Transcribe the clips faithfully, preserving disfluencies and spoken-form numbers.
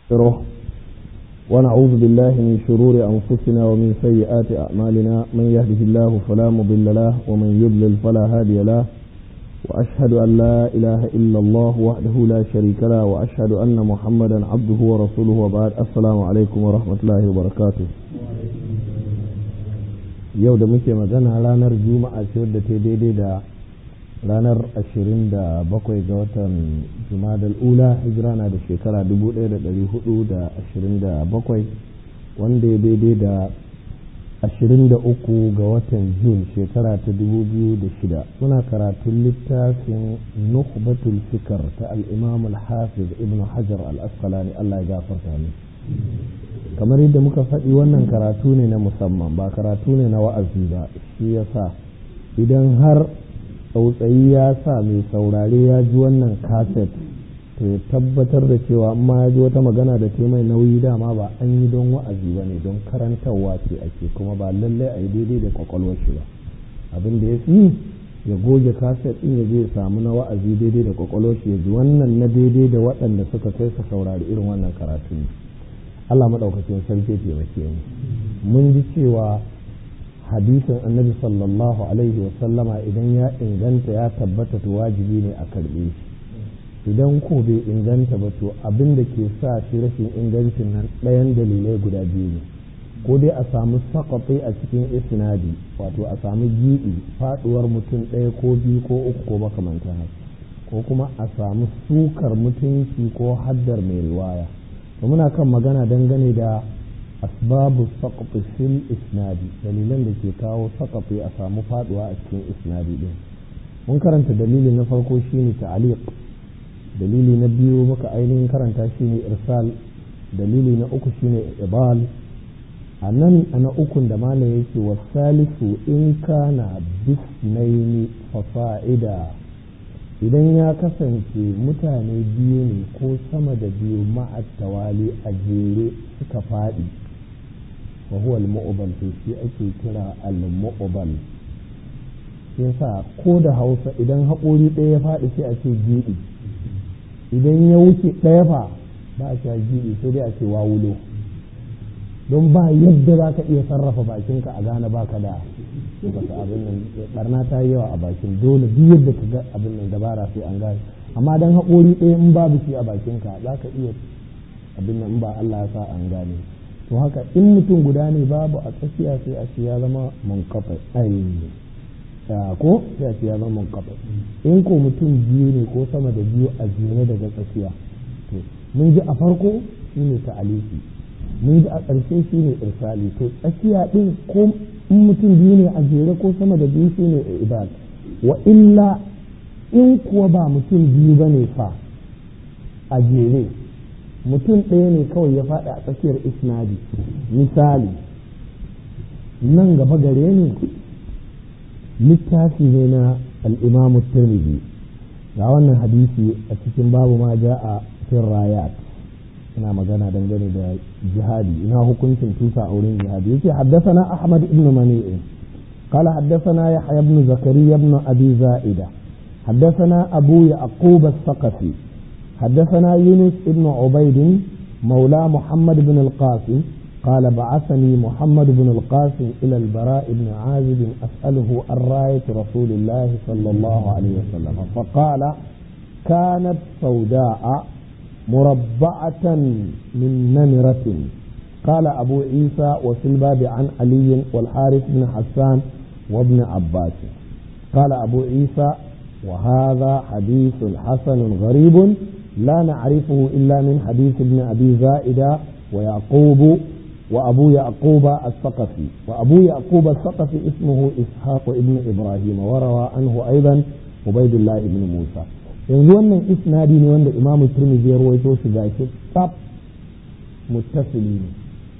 ونستغفره ونعوذ بالله من شرور أنفسنا ومن سيئات أعمالنا من يهده الله فلا مضل له ومن يضلل فلا هادي له وأشهد أن لا إله إلا الله وحده لا شريك له وأشهد أن محمدا عبده ورسوله وبعد السلام عليكم ورحمة الله وبركاته. yau da muke magana ranar juma'a ce wadda ta daidai da ranar ashirin da bakwai ga watan jumadal ula hijira na da shekara dubu ɗaya da ɗari hudu da ashirin da bakwai wanda ya daidai da ashirin da uku ga watan jun shekara ta dubu biyu da shida muna karatun littafin nukhbatul fikr ta al-imam al-hafiz ibn hajar al-asqalani Allah ya gafarta mu. kamar yadda muka faɗi wannan karatu ne na musamman ba karatu ne na wa'azi ba, shi yasa idan har tsautsayi ya sa mai saurare ya ji wannan kaset to ya tabbatar da cewa amma ya ji wata magana da ta mai nauyi dama ba an yi don wa'azi ba ne, don karantarwa ce ake, kuma ba lallai a yi daidai da kwakwalwar shi ba. abin da ya fi ya goge kaset ɗin ya je ya samu na wa'azi daidai da kwakwalwar shi ya ji wannan na daidai da waɗanda suka kai su saurari irin wannan karatu ne. Allah maɗaukacin sarki taimake mu. Mun ji cewa hadisin annabi sallallahu alaihi wasallama idan ya inganta ya tabbata to wajibi ne a karɓe shi, idan ko bai inganta ba to abin da ke sa shi rashin ingancin nan ɗayan dalilai guda biyu ne, ko dai a samu saƙafi a cikin isnadi, wato a samu giɓi faɗuwar mutum ɗaya ko biyu ko uku ko makamantan haka, ko kuma a samu sukar mutunci ko haddar mai riwaya. to muna kan magana dangane da asbabu saqfi fil isnadi, dalilan da ke kawo saqfi a samu faduwa a cikin isnadi din. mun karanta dalili na farko shine ta'liq, dalili na biyu muka ainihin karanta shine irsal, dalili na uku shine ibal. anan ana ukun da malam yake wasalisu in kana bisnaini fa fa'ida, idan ya kasance mutane biyu ne ko sama da biyu ma'at tawali a jere suka faɗi, wa huwa al-mu'bal, to shi ake kira al-mu'bal. yasa ko da Hausa idan haƙori ɗaya ya faɗi sai a ce giɗi, idan ya wuce ɗaya fa ba a sha giɗi sai dai a ce wawulo, don ba yadda za ka iya sarrafa bakinka a gane baka da baka abin nan, barna ta yi yawa a bakin, dole duk yadda ka ga abin nan dabara sai an gane. amma dan haƙori ɗaya in babu shi a bakinka za ka iya abin nan in ba Allah ya sa an gane. to haka in mutum guda ne babu a tsakiya sai a ce ya zama munqati, ai ko sai a ce ya zama munqati. in ko mutum biyu ne ko sama da biyu a jere daga tsakiya, to mun ji a farko shine ta'alifi, mun ji a ƙarshe shine irsali. to tsakiya din ko in mutum biyu ne a jere ko sama da biyu shine ibad. wa illa in kuwa ba mutum biyu bane fa a jere, mutum ɗaya ne kawai ya faɗi a tsakiyar isnadi. misali nan gaba gare ni littafi ne na al-Imam Tirmidhi, ga wannan hadisi a cikin babu ma ja'a fil rayat, ina magana dangane da jihadi, ina hukuncin tusa a wurin jihadi. yake haddathana Ahmad ibn Mani'i qala haddathana Yahya ibn Zakariya ibn Abi Za'ida haddathana Abu Yaqub as-Saqafi haddathana Yunus ibn Ubayd مولى محمد بن القاسم قال بعثني محمد بن القاسم إلى البراء بن عازب أسأله عن راية رسول الله صلى الله عليه وسلم، فقال كانت سوداء مربعة من نمرة. قال أبو عيسى وفي الباب عن علي والحارث بن حسان وابن عباس. قال أبو عيسى وهذا حديث حسن غريب لا نعرفه إلا من حديث ابن أبي زائدة ويعقوب وأبو يعقوب الثقفي، وأبو يعقوب الثقفي اسمه إسحاق ابن إبراهيم وروى عنه أيضا عبيد الله بن موسى. yanzu wannan isnadi ne wanda Imam Tirmidhi ya rawaito shi ga shi tsaf muttasili ne.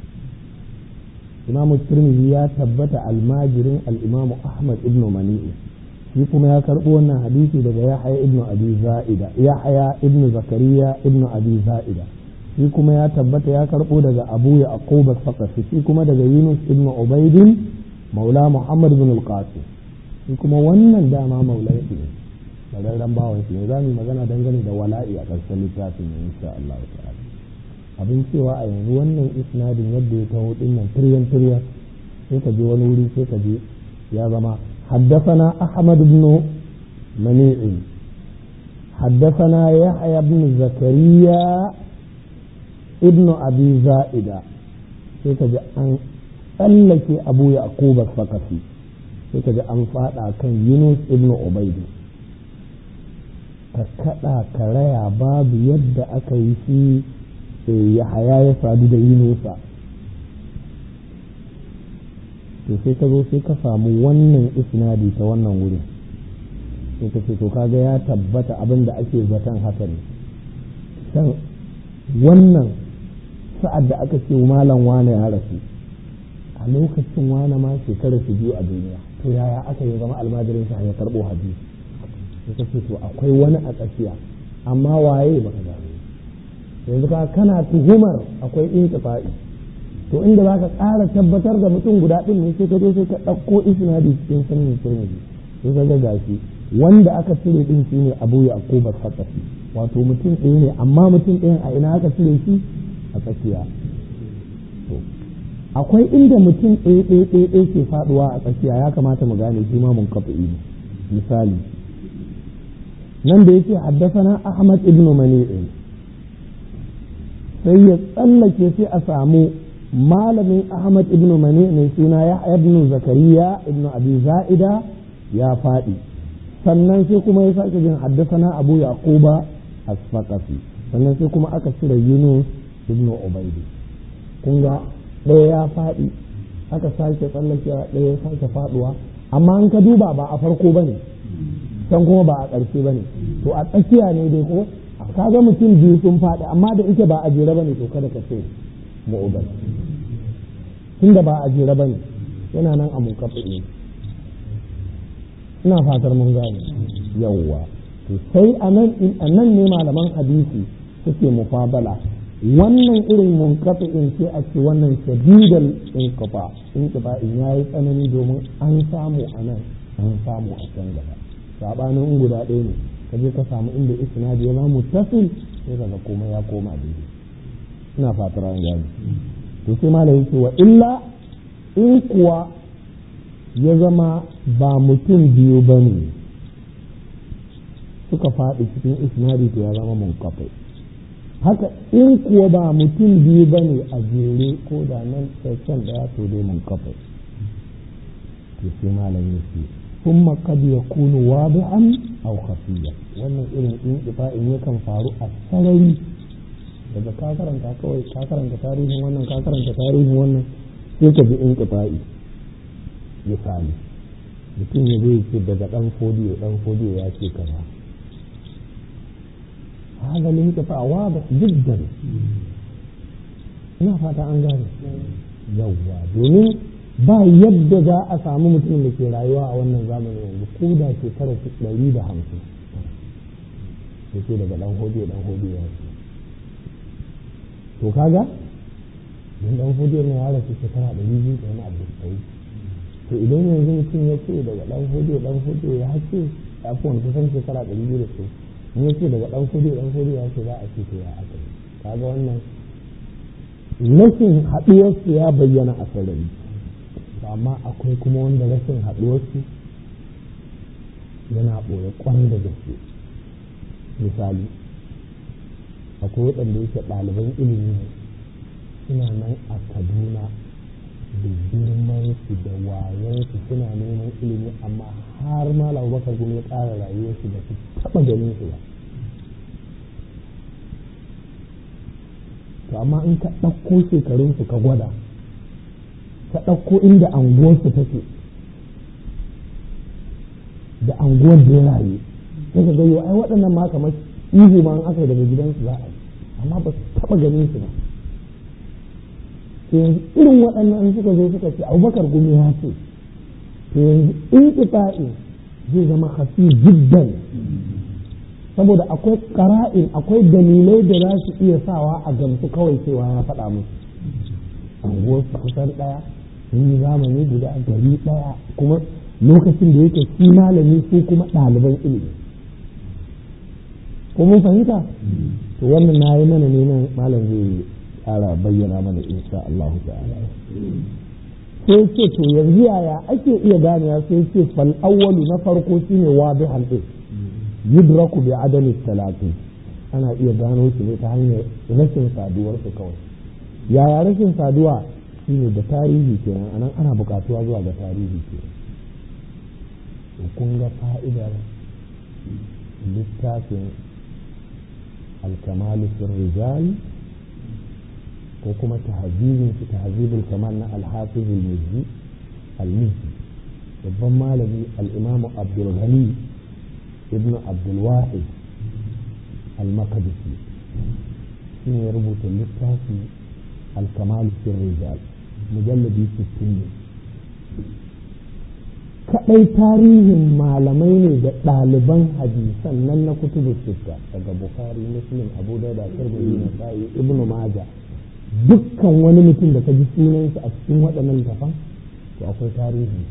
Imam Tirmidhi ya tabbata almajirin al-Imam Ahmad ibn Mani'i, shi kuma ya karbo wannan hadisi daga Yahya ibn Abi Za'ida, Yahya ibn Zakariya ibn Abi Za'ida, shi kuma ya tabbata ya karbo daga Abu Yaqub as-Saqafi, shi kuma daga Yunus ibn Ubayd maula Muhammad ibn al-Qasim, shi kuma wannan dama maula yake bararren bawan shi ne. za mu magana dangane da wala'i a ƙarshen littafin ne insha Allah ta'ala. abin cewa a yanzu wannan isnadin yadda ya taho din nan tiryan tiryan sai ka je wani wuri sai ka je ya zama حدثنا أحمد بن منيع حدثنا يحيى بن زكريا ابن أبي زائدة سيكجي أن ألك أبو يعقوب الثقفي سيكجي أن فاتا كان يونس ابن عبيد ككدا كريا باب يد أكيسي يحيى يسعد يونس to sai ka zo sai ka samu wannan isnadi ta wannan wurin sai ka ce to kaga ya tabbata abin da ake zaton haka ne san wannan sa'ad da aka ce malam wane ya rasu a lokacin wane ma shekara su biyu a duniya to yaya aka yi zama almajirin sa ya karbo hadisi sai ka ce to akwai wani a tsakiya amma waye baka gano yanzu ka kana tuhumar akwai intifa'i to inda za ka ƙara tabbatar da mutum guda ɗin ne sai ka zo sai ka ɗauko isnadi cikin sanin turmiji sai ka ga gashi wanda aka cire ɗin shi ne abu ya akubar fatafi wato mutum ɗaya ne amma mutum ɗayan a ina aka cire shi a tsakiya to akwai inda mutum ɗaya ɗaya ɗaya ɗaya ke faɗuwa a tsakiya ya kamata mu gane shi ma mun kafa ne misali nan da yake haddasana ahmad ibn mani'in sai ya tsallake sai a samu malamin Ahmad ibn Mani mai suna Yahya ibn Zakariya ibn Abi Za'ida ya faɗi sannan sai kuma ya sake jin haddasana Abu Yaquba as-Saqafi sannan sai kuma aka cire Yunus ibn Ubayd kun ga ɗaya ya faɗi aka sake tsallakewa ɗaya ya sake faɗuwa amma an ka duba ba a farko bane can kuma ba a ƙarshe bane to a tsakiya ne dai ko kaga mutum biyu sun faɗi amma da ike ba a jere bane to kada ka ce mu'ubar tunda ba a jere bane yana nan a munkafi ne ina fatar mun gane yawwa to sai anan anan ne malaman hadisi suke mufabala wannan irin munkafi in ce a ce wannan shadidal inqifa inqifa in yayi tsanani domin an samu anan an samu a can gaba sabanin guda ɗaya ne kaje ka samu inda isnadi ya zama muttasil sai kaga komai ya koma daidai ina fatar an gani to sai malai yake wa illa in kuwa ya zama ba mutum biyu bane suka faɗi cikin isnadi to ya zama munqati haka in kuwa ba mutum biyu bane a jere ko da nan can da ya to dai munqati to sai malai yake kuma kad yakunu wadi'an aw khafiya wannan irin inqita'in yakan faru a sarari daga ka karanta kawai ka karanta tarihin wannan ka karanta tarihin wannan sai ka bi in kifa'i misali mutum ya zai ce daga dan fodiyo dan fodiyo ya ce kaza haka ne kifa wa ba jiddan ina fata an gane yawwa domin ba yadda za a samu mutum da ke rayuwa a wannan zamanin yanzu ko da shekara ɗari da hamsin ya ce daga dan fodiyo dan fodiyo ya ce to kaga don dan fodiyar ne ya rasu shekara ɗari biyu da wani abu sai to idan yanzu mutum ya ce daga dan fodiyar dan fodiyar ya ce ya fi wani kusan shekara ɗari biyu da su in ya ce daga dan fodiyar dan fodiyar ya ce za a ce to ya aka yi kaga wannan rashin haɗuwarsu ya bayyana a sarari amma akwai kuma wanda rashin haɗuwarsu yana ɓoye ƙwarai da gaske misali akwai waɗanda yake ɗaliban ilimi suna nan a kaduna da girman su da wayansu suna neman ilimi amma har ma labubakar kuma ya ƙara rayuwarsu da su taɓa ganin su ba to amma in ka ɗauko shekarunsu ka gwada ka ɗauko inda anguwarsu take da anguwar da ya rayu sai ka ga yau ai waɗannan ma kamar ihu ma an aka daga gidansu za a yi amma ba su taɓa ganin su ba to yanzu irin waɗannan suka zo suka ce abubakar gumi ya ce to yanzu in ƙita'i zai zama hafi jiddan saboda akwai ƙara'in akwai dalilai da za su iya sawa a gamsu kawai cewa ya faɗa musu anguwar su kusan ɗaya sun yi zamani guda gari ɗaya kuma lokacin da yake shi malami su kuma ɗaliban ilimi ko mun fahimta to wannan na yi mana ne nan malam zai ƙara bayyana mana insha Allah ta'ala. Sai ce to yanzu yaya ake iya ganewa, sai ce fal awwalu na farko shine wadihan din yudraku bi adami talaqi, ana iya gano shi ne ta hanyar rashin saduwar su kawai. Yaya rashin saduwa shine da tarihi kenan, anan ana buƙatuwa zuwa ga tarihi kenan. Kun ga fa'idar littafin alkamalu fil rijal ko kuma tahzibin shi tahzibul kamal na al-hafiz al-mizzi al-mizzi babban malami al-imam Abdul Ghani ibn Abdul Wahid al-Maqdisi shine ya rubuta littafi al-kamal fil rijal mujalladi sittin ne. Kaɗai tarihin malamai ne da ɗaliban hadisan nan na kutubu sitta daga Bukhari, Muslim, Abu Dawud, Tirmidhi, Nasa'i, Ibn Majah, dukkan wani mutum da ka ji sunansa a cikin waɗannan littafan to akwai tarihi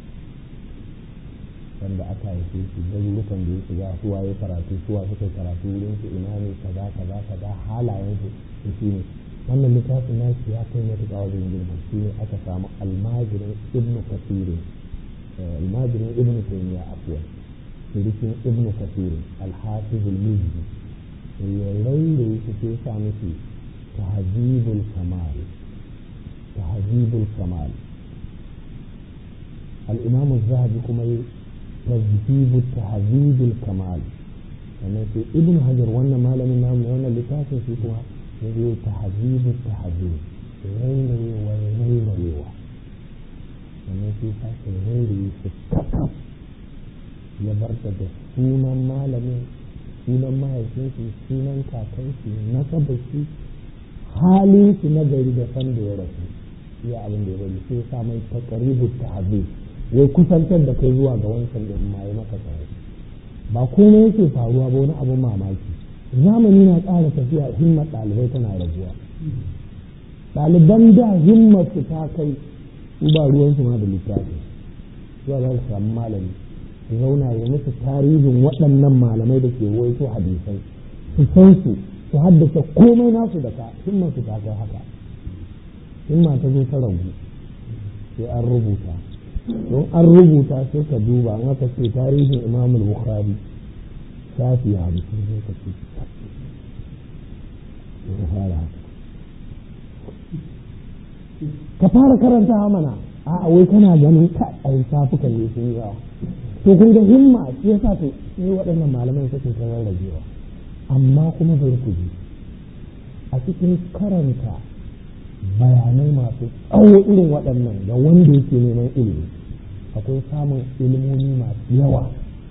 wanda aka haife shi, garurukan da ya shiga, suwa ya karatu, suwa suka karatu wurin su, ina ne kaza kaza kaza halayen su shi ne. Wannan littafin nashi ya kai matuƙa wajen girma, shi ne aka samu almajirin Ibn Kathir, almajirin Ibn Taymiyyah afwan, shirikin Ibn Kathir al-Hafiz al-Mizzi, ya rairaye shi sai sa musu tahzibul kamal, tahzibul kamal. al-Imam az-Zahabi kuma yi tazhibut tahzibul kamal, sannan sai Ibn Hajar wannan malamin namu wannan littafin shi kuma ya zo tahzibut tahzib, rairayewa rairayewa sannan sai sake rairaye su kakaf ya bar da sunan malamin, sunan mahaifinsu, sunan kakansu, nasabarsu, halin su na gari da san da ya rasu, iya abin da ya bari sai sa mai taqribut tahzib, wai kusantar da kai zuwa ga wancan da ma ya maka tsaye. Ba komai yake faruwa ba, wani abin mamaki zamani na ƙara tafiya, himmar ɗalibai tana raguwa. Ɗaliban da himmar su ta kai su ba ruwansu ma da littafi, zuwa za su samu malami su zauna ya musu tarihin waɗannan malamai da ke waito hadisai, su san su su haddace komai nasu da ka, himma su ta kai haka. Himma ta zo ta ragu sai an rubuta, don an rubuta sai ka duba an aka ce tarihin Imam Bukhari shafi hamsin sai ka ce ka fara haka, ka fara karanta mana a wai kana ganin ka ai safukan ne sun yawa. To kun ga himma shi yasa to sai waɗannan malaman suke ta rarrabewa, amma kuma bai ku ji a cikin karanta bayanai masu tsawo irin waɗannan ga wanda yake neman ilimi akwai samun ilimomi masu yawa,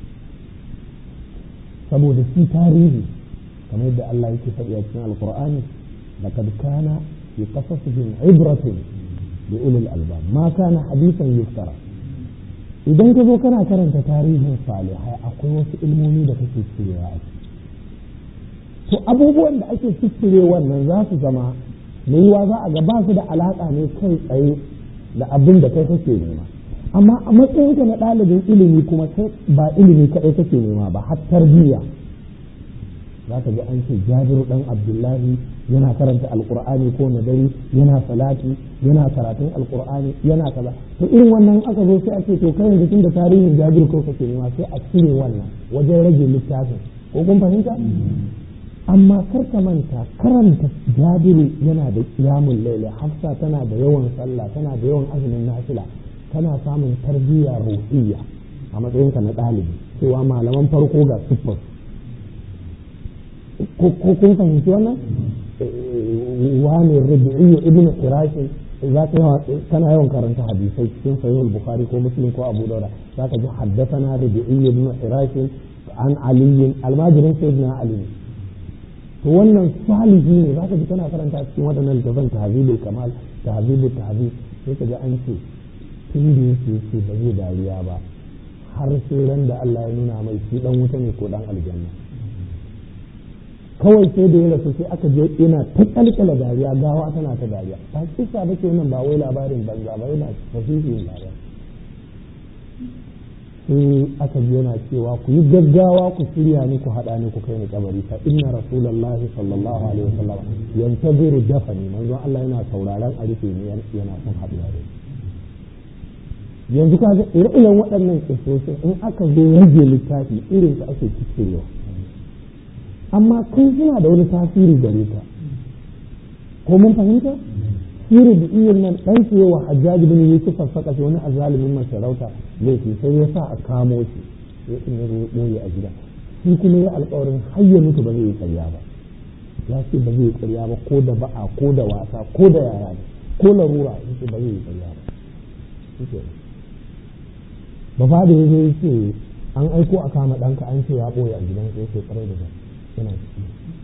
saboda shi tarihi kamar yadda Allah yake faɗi a cikin Alƙur'ani, laqad kana في قصصهم عبرة لأولي الألباب ما كان حديثا يفترى. idan ka zo kana karanta tarihin salihai akwai wasu ilmomi da kake cirewa a ciki, to abubuwan da ake ciccire wannan za su zama mai yiwa za a ga ba su da alaƙa ne kai tsaye da abin da kai kake nema, amma a matsayinka na ɗalibin ilimi kuma sai ba ilimi kaɗai kake nema ba, har tarbiyya. za ka ji an ce Jabiru ɗan Abdullahi yana karanta alkur'ani ko na dare, yana salati, yana karatun alkur'ani, yana kaza. To irin wannan aka zo sai ake to kai yanzu tunda tarihin Jabiru ko kake nema sai a cire wannan wajen rage littafin, ko kun fahimta? Amma kar ka manta karanta Jabiru yana da qiyamul layl, Hafsa tana da yawan sallah, tana da yawan azumin nafila, kana samun tarbiyya ruhiyya a matsayinka na ɗalibi, cewa malaman farko ga siffar ko kun fahimci wannan. Wani Rabi'u ibn Hirash za ka yawa kana yawan karanta hadisai cikin sahih al-Bukhari ko Muslim ko Abu Dawud, za ka ji haddathana Rabi'u ibn Hirash an Ali al-Majrin sayyidina Ali. To wannan salihi ne, za ka ji kana karanta cikin waɗannan littafan tahzibul kamal, tahzibul tahzib, sai ka ji an ce tun da yake ce ba zai dariya ba har sai ran da Allah ya nuna mai shi dan wuta ne ko dan aljanna. Kawai sai da ya rasu sai aka je ina ta kalkala dariya, gawa tana ta dariya. Ba kisa ba ke nan, ba wai labarin banza ba, yana fasihin labarin. sai aka ji yana cewa ku yi gaggawa ku shirya ni ku haɗa ni ku kai ni kabari fa inna rasulullahi sallallahu alaihi wasallam yantaziru dafani manzon Allah yana sauraron a rufe ne yana son haɗuwa da yanzu ka ga ire-iren waɗannan kisoshin in aka zo rage littafi irin su ake cikewa amma kai suna da wani tasiri gare ka ko mun fahimta sirri da iyin nan ɗan ce wa hajjaji bin yusuf saka ce wani azalimin masarauta laifi sai ya sa a kamo shi ya in ya ɓoye a gida shi kuma ya alƙawarin har ya mutu ba zai yi ƙarya ba ya ce ba zai yi ƙarya ba ko da ba'a ko da wasa ko da yara ne ko larura ya ce ba zai yi ƙarya ba ba fa da ya zo ya ce an aiko a kama ɗanka an ce ya ɓoye a gidan ya ce ƙarai da yana ciki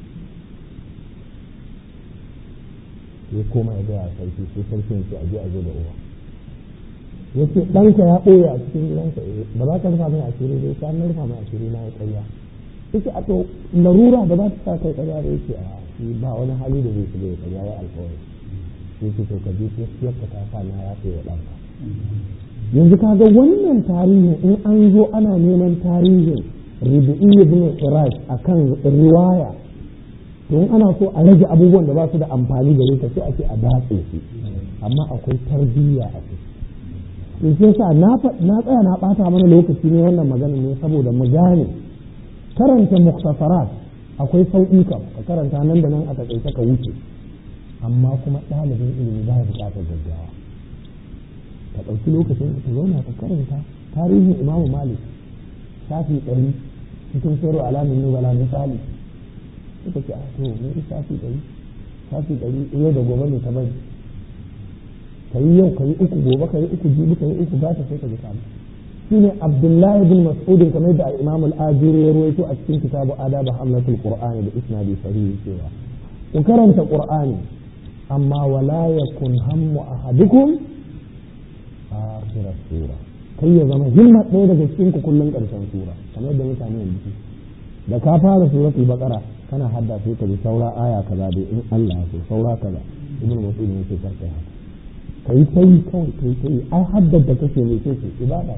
ya koma ya gaya sarki sai sarkin ce a je a zo da uwa ya ce ɗanka ya ɓoye a cikin gidansa ba za ka rufa mai asiri dai ka na rufa mai asiri na ya ƙarya yake a to larura da ba ta sa kai ƙarya da yake a shi ba wani hali da zai shiga ya ƙarya ya alƙawari sai ce to ka je gaskiyar ka ta sa na ya ce wa ɗanka yanzu ka ga wannan tarihin in an zo ana neman tarihin Rubi'i ibn Irash akan riwaya don ana so a rage abubuwan da ba su da amfani gare ka sai ake a datse su amma akwai tarbiyya a ciki sai sa na na tsaya na bata mana lokaci ne wannan magana ne saboda mu gane karanta muktasarat akwai sauƙi ka ka karanta nan da nan a takaice ka wuce amma kuma ɗalibin ilimi ba ya buƙatar gaggawa ka ɗauki lokacin ka zauna ka karanta tarihin Imam Malik shafi ɗari cikin sirru alamin nubala misali suka ce a to ne shafi ɗari shafi ɗari yau da gobe ne ta bari ka yi yau ka yi uku gobe ka yi uku jibi ka yi uku gata sai ka ji samu shi ne Abdullahi bin Mas'udin kamar da Imam al-Ajuri ya rawaito a cikin kitabu Adab Hamlatul Qur'ani da isnadi sahihi cewa ku karanta Qur'ani amma wala yakun hammu ahadukum akhirat sura kai ya zama himma ɗaya daga cikin ku kullun ƙarshen sura kamar da mutane yanzu da ka fara suratul baqara kana hadda sai ka ji saura aya kaza dai in Allah ya so saura kaza ibnu mas'ud ne ke karkai haka kai sai kawai kai sai ai haddar da kake ne sai ibada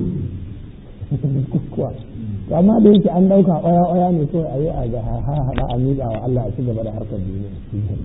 kuwa amma da yake an dauka oya oya ne kawai ayi a ga ha hada a miƙa wa Allah a ci gaba da harkar duniya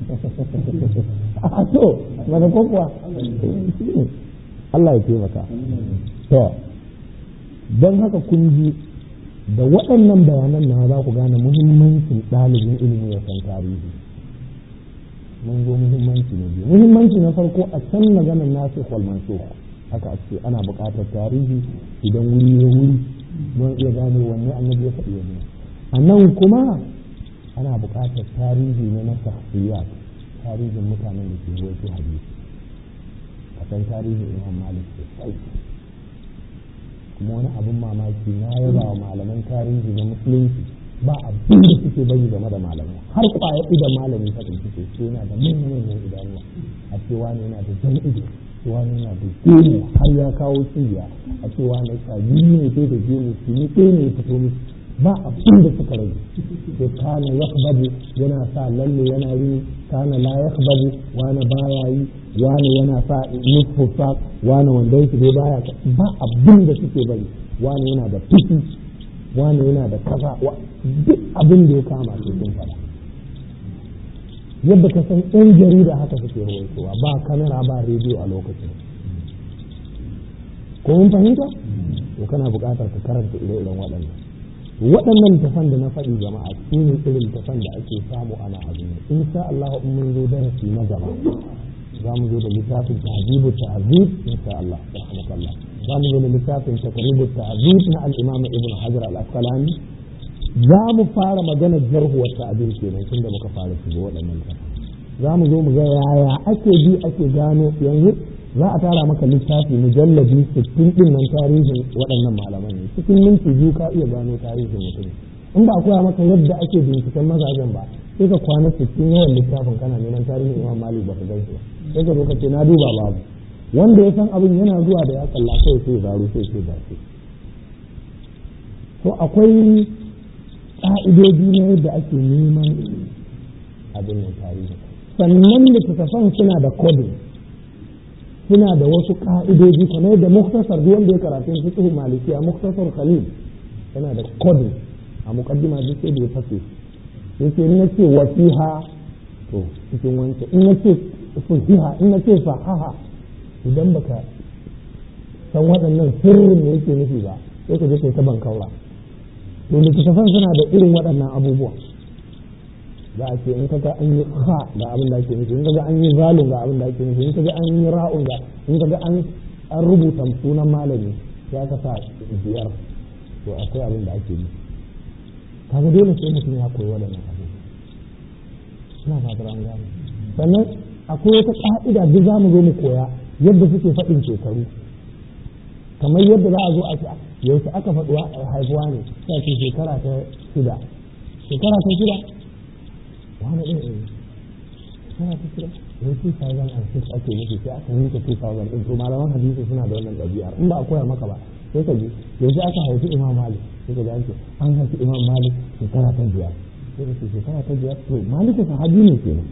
a to mana ko kuwa Allah ya taimaka to don haka kun ji da waɗannan bayanan na za ku gane muhimmancin ɗalibin ilimi ya san tarihi mun zo muhimmanci na biyu muhimmanci na farko a can maganar nasu kwalmansu haka ce ana buƙatar tarihi idan wuri ya wuri don iya gane wanne annabi ya faɗi wani a nan kuma ana buƙatar tarihi ne na sahiyat tarihin mutanen da ke ruwaito hadisi a san tarihin Imam Malik sosai kuma wani abin mamaki na yaba wa malaman tarihi na musulunci ba abin da suke bari game da malamai har kwaya idan malami ta suke ce yana da manyan idanuwa a cewa ne yana da jan ido cewa ne yana da gemu har ya kawo cibiya a cewa ne sabi ne sai da gemu su ne ɗaya ne ya fito musu ba abin da suka rage sai kana yakbabu yana sa lalle yana yi kana la yakbabu wani baya yi wani yana sa nufu sa wani wanda yake dai baya ba abin da suke bari wani yana da fifi wani yana da kaza duk abin da ya kama sai sun fada yadda ka san yan jarida haka suke rawaitowa ba kamera ba rediyo a lokacin ko mun fahimta to kana buƙatar ka karanta ire-iren waɗannan waɗannan tafan da na faɗi jama'a su ne irin tafan da ake samu ana azumi in sha Allah in mun zo darasi na gaba za mu zo da littafin tahzibu tahzib insha Allah rahmatullah za mu zo da littafin taqribu tahzib na al-imam ibn hajar al-asqalani za mu fara magana jarhu wa ta'dil kenan tunda muka fara shiga waɗannan tafan za mu zo mu ga yaya ake bi ake gano yanzu za a tara maka littafi mujallabi sittin din nan tarihin waɗannan malaman ne cikin minti biyu ka iya gano tarihin mutum in ba a koya maka yadda ake binciken mazajen ba sai ka kwana sittin yawan littafin kana neman tarihin Imam Malik ba ka gan shi ba sai ka zo ka ce na duba babu wanda ya san abin yana zuwa da ya kalla sai sai zaro sai sai gashi to akwai ƙa'idodi na yadda ake neman abin nan tarihi sannan littattafan suna da coding suna da wasu ka'idoji kamar da muktasar duk wanda ya karatu fiqh malikiya muktasar khalil yana da code a muqaddima duk sai da ya fase yake in nace wasiha to cikin wance in nace fuhiha in nace fahaha idan baka san waɗannan sirrin da yake nufi ba sai ka je kai ta bankaura to littattafan suna da irin waɗannan abubuwa za a ce in kaga an yi ha ga abin da ake nufi in kaga an yi zalun ga abin da ake nufi in kaga an yi ra'un ga in kaga an an rubuta sunan malami ya ka sa biyar to akwai abin da ake nufi kaga dole sai mutum ya koyi waɗannan abubuwa ina fatar an gane sannan akwai wata ka'ida duk za mu zo mu koya yadda suke faɗin shekaru kamar yadda za a zo a ce yaushe aka faɗuwa haifuwa ne sai ce shekara ta shida shekara ta shida wani ɗin ɗin shekara ta shida wai two thousand six ake nufi sai aka yanke two thousand ɗin to malaman hadisi suna da wannan ɗabi'ar in ba a koya maka ba sai ka ji yaushe aka haifi imam malik sai ka ji an ce an haifi imam malik shekara ta biyar sai ka ce shekara ta biyar to malik sahabi ne kenan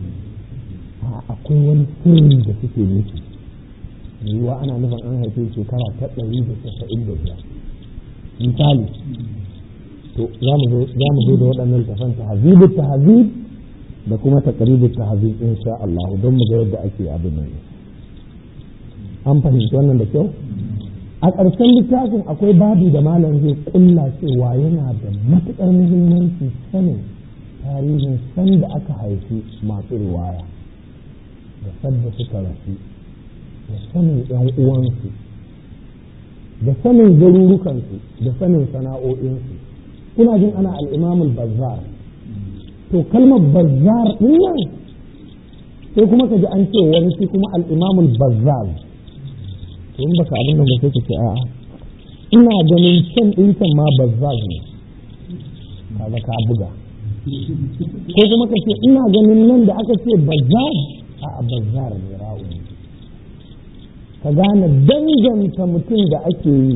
akwai wani sirri da suke nufi yiwuwa ana nufin an haife shekara ta ɗari da casa'in da biyar misali to za mu zo da waɗannan tafan tahzibu tahzib da kuma taqribu tahzib insha Allah don mu ga yadda ake abin nan an fahimci wannan da kyau a ƙarshen littafin akwai babi da malam zai kulla cewa yana da matuƙar muhimmanci sanin tarihin sanda aka haifi masu riwaya da sadda suka rasu da sanin ‘yan uwansu da sanin garurukansu da sanin sana'o'insu kuna jin ana al'imamul bazzar to kalmar bazzar ɗin nan sai kuma ka ji an ce wani shi kuma al'imamul bazzar to in baka abin nan da sai ka ce a'a ina ganin can ɗin can ma bazzar ne kaga ka buga ko kuma ka ce ina ganin nan da aka ce bazzar a'a bazzar ne ra'u ne ka gane danganta mutum da ake yi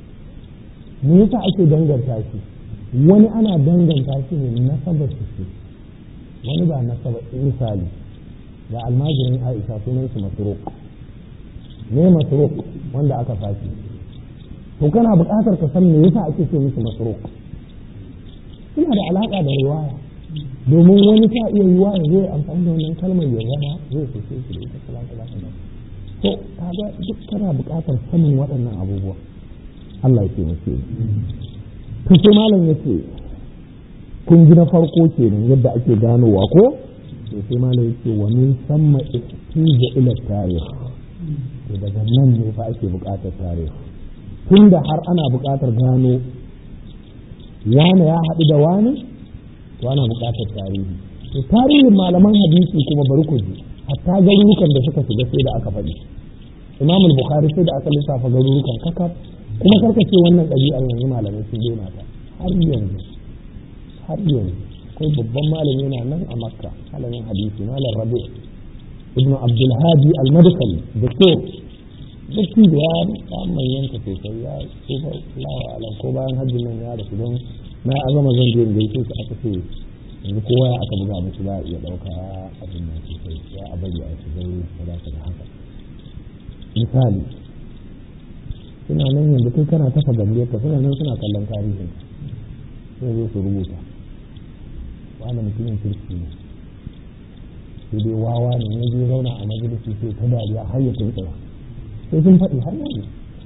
me yasa ake danganta shi wani ana danganta shi ne nasaba shi ce wani ba nasaba misali ga almajirin Aisha sunan shi Masruq ne Masruq wanda aka fashi to kana buƙatar ka san me yasa ake ce mishi Masruq suna da alaka da riwaya domin wani ta iya yiwa ya zai amfani da wannan kalmar ya zama zai fice shi da ita salatu alaihi to kaga duk kana buƙatar sanin waɗannan abubuwa Allah ya taimake to sai malam yace kun ji na farko kenan yadda ake ganowa ko to sai malam yace wa min samma ihtija ila tarikh to daga nan ne fa ake buƙatar tarihi tunda har ana buƙatar gano wani ya haɗu da wani to ana buƙatar tarihi to tarihin malaman hadisi kuma bari ku ji hatta garurukan da suka shiga sai da aka faɗi imam al-bukhari sai da aka lissafa garurukan kakaf kuma karka ce wannan ɗabi'ar yanzu malamai sun daina ta har yanzu har yanzu akwai babban malami yana nan a makka malamin hadisi malam rabi ibnu abdul hadi al-madkhali doktor duk da ya samun yanka sosai ya ce ba lawa alam ko bayan hajjin nan ya rasu don na azama zan je gaishe su aka ce yanzu kowa aka buga musu za a iya ɗauka abin nan sosai ya a bari a shigar sadaka da haka misali suna nan yanzu kai kana tafa gambe ka suna nan suna kallon tarihin sai zo su rubuta wani mutumin kirki ne sai dai wawa ne ya je zauna a majalisi sai ta dariya har ya tuntsura sai sun faɗi har yanzu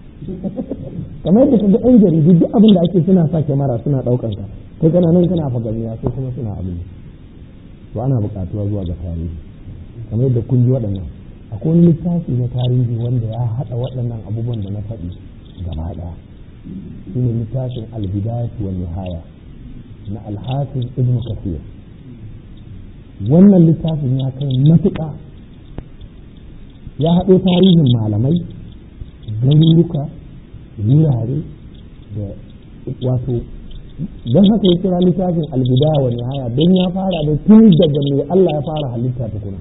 kamar yadda ka ga ɗan jaridu duk abin da ake suna sa kyamara suna ɗaukar ka kai kana nan kana fagamiya sai kuma suna abin to ana buƙatuwa zuwa ga tarihi kamar yadda kun ji waɗannan akwai wani littafi na tarihi wanda ya haɗa waɗannan abubuwan da na faɗi gaba ɗaya shi ne littafin albidayatu wa nihaya na alhafiz ibn kathir wannan littafin ya kai matuƙa ya haɗo tarihin malamai garuruka wurare da wato don haka ya kira littafin albidaya wa nihaya don ya fara da tun daga mai Allah ya fara halitta tukuna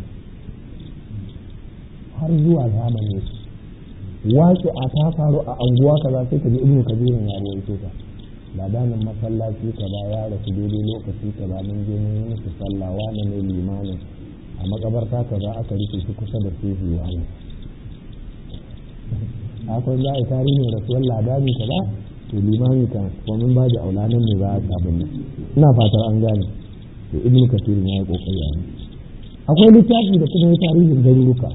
har zuwa zamani waƙi a ta faru a anguwa kaza sai ka ji ibnu kabirin ya rawaito ta ladanin masallaci kaza ya rasu daidai lokaci kaza mun je mun yi musu sallah wani ne limanin a makabarta kaza aka rike shi kusa da shehu wani akwai za a yi tarihin rasuwar ladani kaza to limami kan kuma ba da aulanan ne za a sabon nan ina fatar an gane to ibnu kasir ya yi kokari a akwai littafi da kuma tarihin garuruka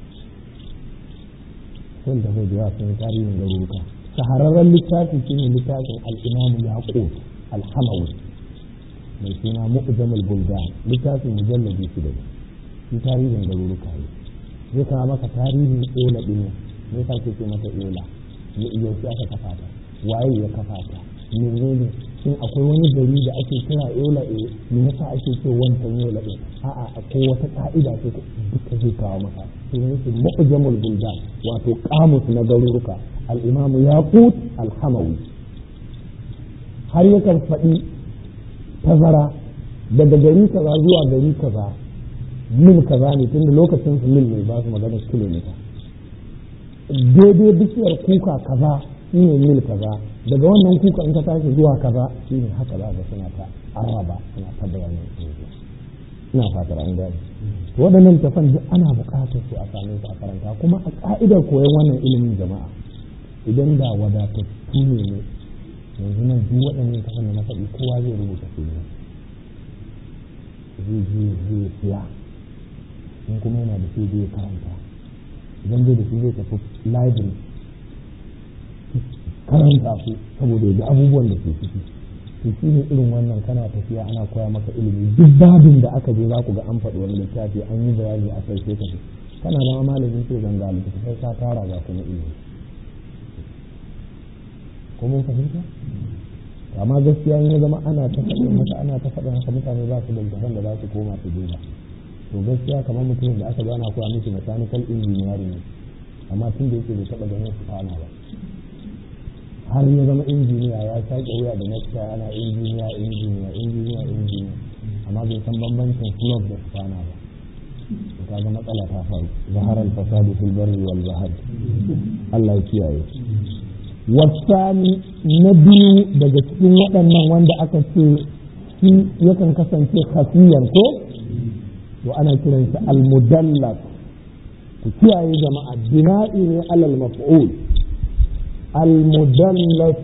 wanda zai da sun tarihin garuruka shahararren littafi shine littafin al-imam yaqut al-hamawi mai suna mu'jamul buldan littafin mujalladi shida shi tarihin garuruka ne zai kawo maka tarihin ola din ne sai ka ce mata ola ne iyo shi aka kafa ta waye ya kafa ta menene shin akwai wani gari da ake kira ola eh me yasa ake ce wancan ola din a'a akwai wata ka'ida ce duka zai kawo maka shi ne shi mu'jamul buldan wato kamus na garuruka al-imam yaqut al-hamawi har yakan faɗi tazara daga gari kaza zuwa gari kaza mil kaza ne tunda lokacin su mil ne ba su magana kilomita daidai bishiyar kuka kaza shine mil kaza daga wannan kuka in ka tashi zuwa kaza shine haka za ka suna ta araba suna ta bayanin ina fatar an gane waɗannan tafan duk ana buƙatar su a same su a karanta kuma a ka'idar koyon wannan ilimin jama'a idan da wadatattu ne ne yanzu nan duk waɗannan tafan da na faɗi kowa zai rubuta su ne zai je zai siya in kuma yana da shi zai karanta idan zai da shi zai tafi library karanta su saboda ya abubuwan da ke ciki to shi ne irin wannan kana tafiya ana koya maka ilimi duk babin da aka je za ku ga an faɗi wani littafi an yi bayani a kai sai ka ce kana da malamin ce zanga littattafai ka tara ga kuma ilimi ko mun fahimta amma gaskiya in ya zama ana ta faɗin haka ana ta faɗin haka mutane ba su da littafan da za su koma su duba to gaskiya kamar mutumin da aka zo ana koya mishi mechanical engineering ne amma tun da yake bai taɓa ganin su ana ba har ya zama injiniya ya sake wuya da nakta ana injiniya injiniya injiniya injiniya amma bai san bambancin club da spana ba ka ga matsala ta faru zahar al-fasadu fil barri wal bahr Allah ya kiyaye wasani na biyu daga cikin waɗannan wanda aka ce shi yakan kasance khafiyan ko to ana kiransa al-mudallas ku kiyaye jama'a bina'i ne alal maf'ul المدلس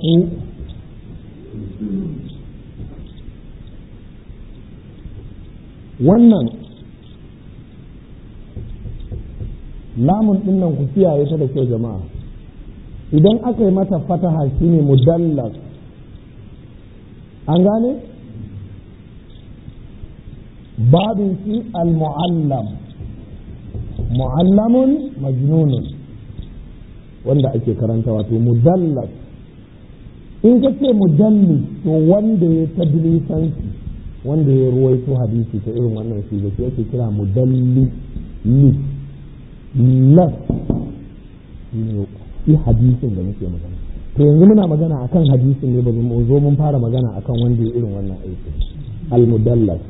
wannan lamun din nan ku kiyaye ta da kyau jama'a idan aka yi mata fataha shine mudallas an gane babin shi al-mu'allam mu'allamun majnunun wanda ake karanta wato mudallas in ka ce mudallis to wanda ya tadlisanci wanda ya ruwaito hadisi ta irin wannan shi da yake kira mudallis lis las shi hadisin da muke magana to yanzu muna magana akan hadisin ne ba mu zo mun fara magana akan wanda ya irin wannan aiki al mudallas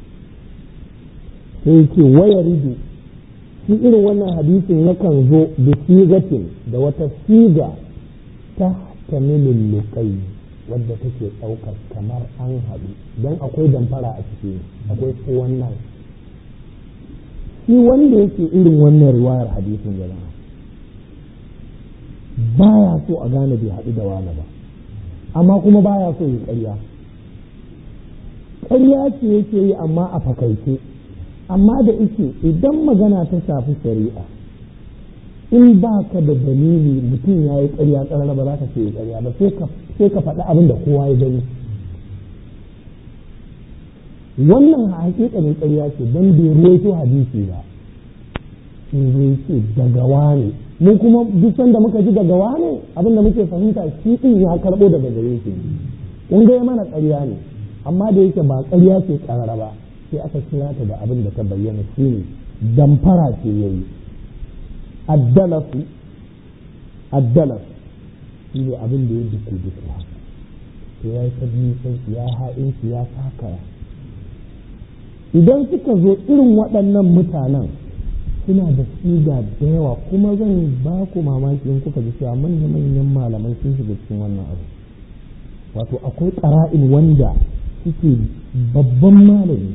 sai ce wayaridu shi irin wannan hadisin yakan zo da sigatin da wata siga ta tamilin lukai wadda take ɗaukar kamar an haɗu don akwai damfara a ciki akwai ko wannan shi wanda yake irin wannan riwayar hadisin jama'a baya so a gane bai haɗu da wani ba amma kuma baya so ya ƙarya ƙarya ce yake yi amma a fakaice amma da ike idan magana ta shafi shari'a in ba ka da dalili mutum ya yi ƙarya ƙarar ba za ka ce ya ƙarya ba sai ka faɗi abin da kowa ya gani wannan hakikanin ƙarya ce don bai ruwaito hadisi ba in zai ce daga wane mu kuma duk sanda muka ji daga wane abin da muke fahimta shi ɗin ya karɓo daga gare shi in ga mana ƙarya ne amma da yake ba ƙarya ce ƙarara ba sai aka kira ta da abin da ta bayyana shi ne damfara ce ya yi addalasu addalas shi ne abin da ya duku duku haka to ya yi tabbisai ya ha'in shi ya sakaya idan suka zo irin waɗannan mutanen suna da siga da yawa kuma zan ba ku mamaki in kuka ji cewa manya-manyan malamai sun shiga cikin wannan abu wato akwai ƙara'in wanda suke babban malami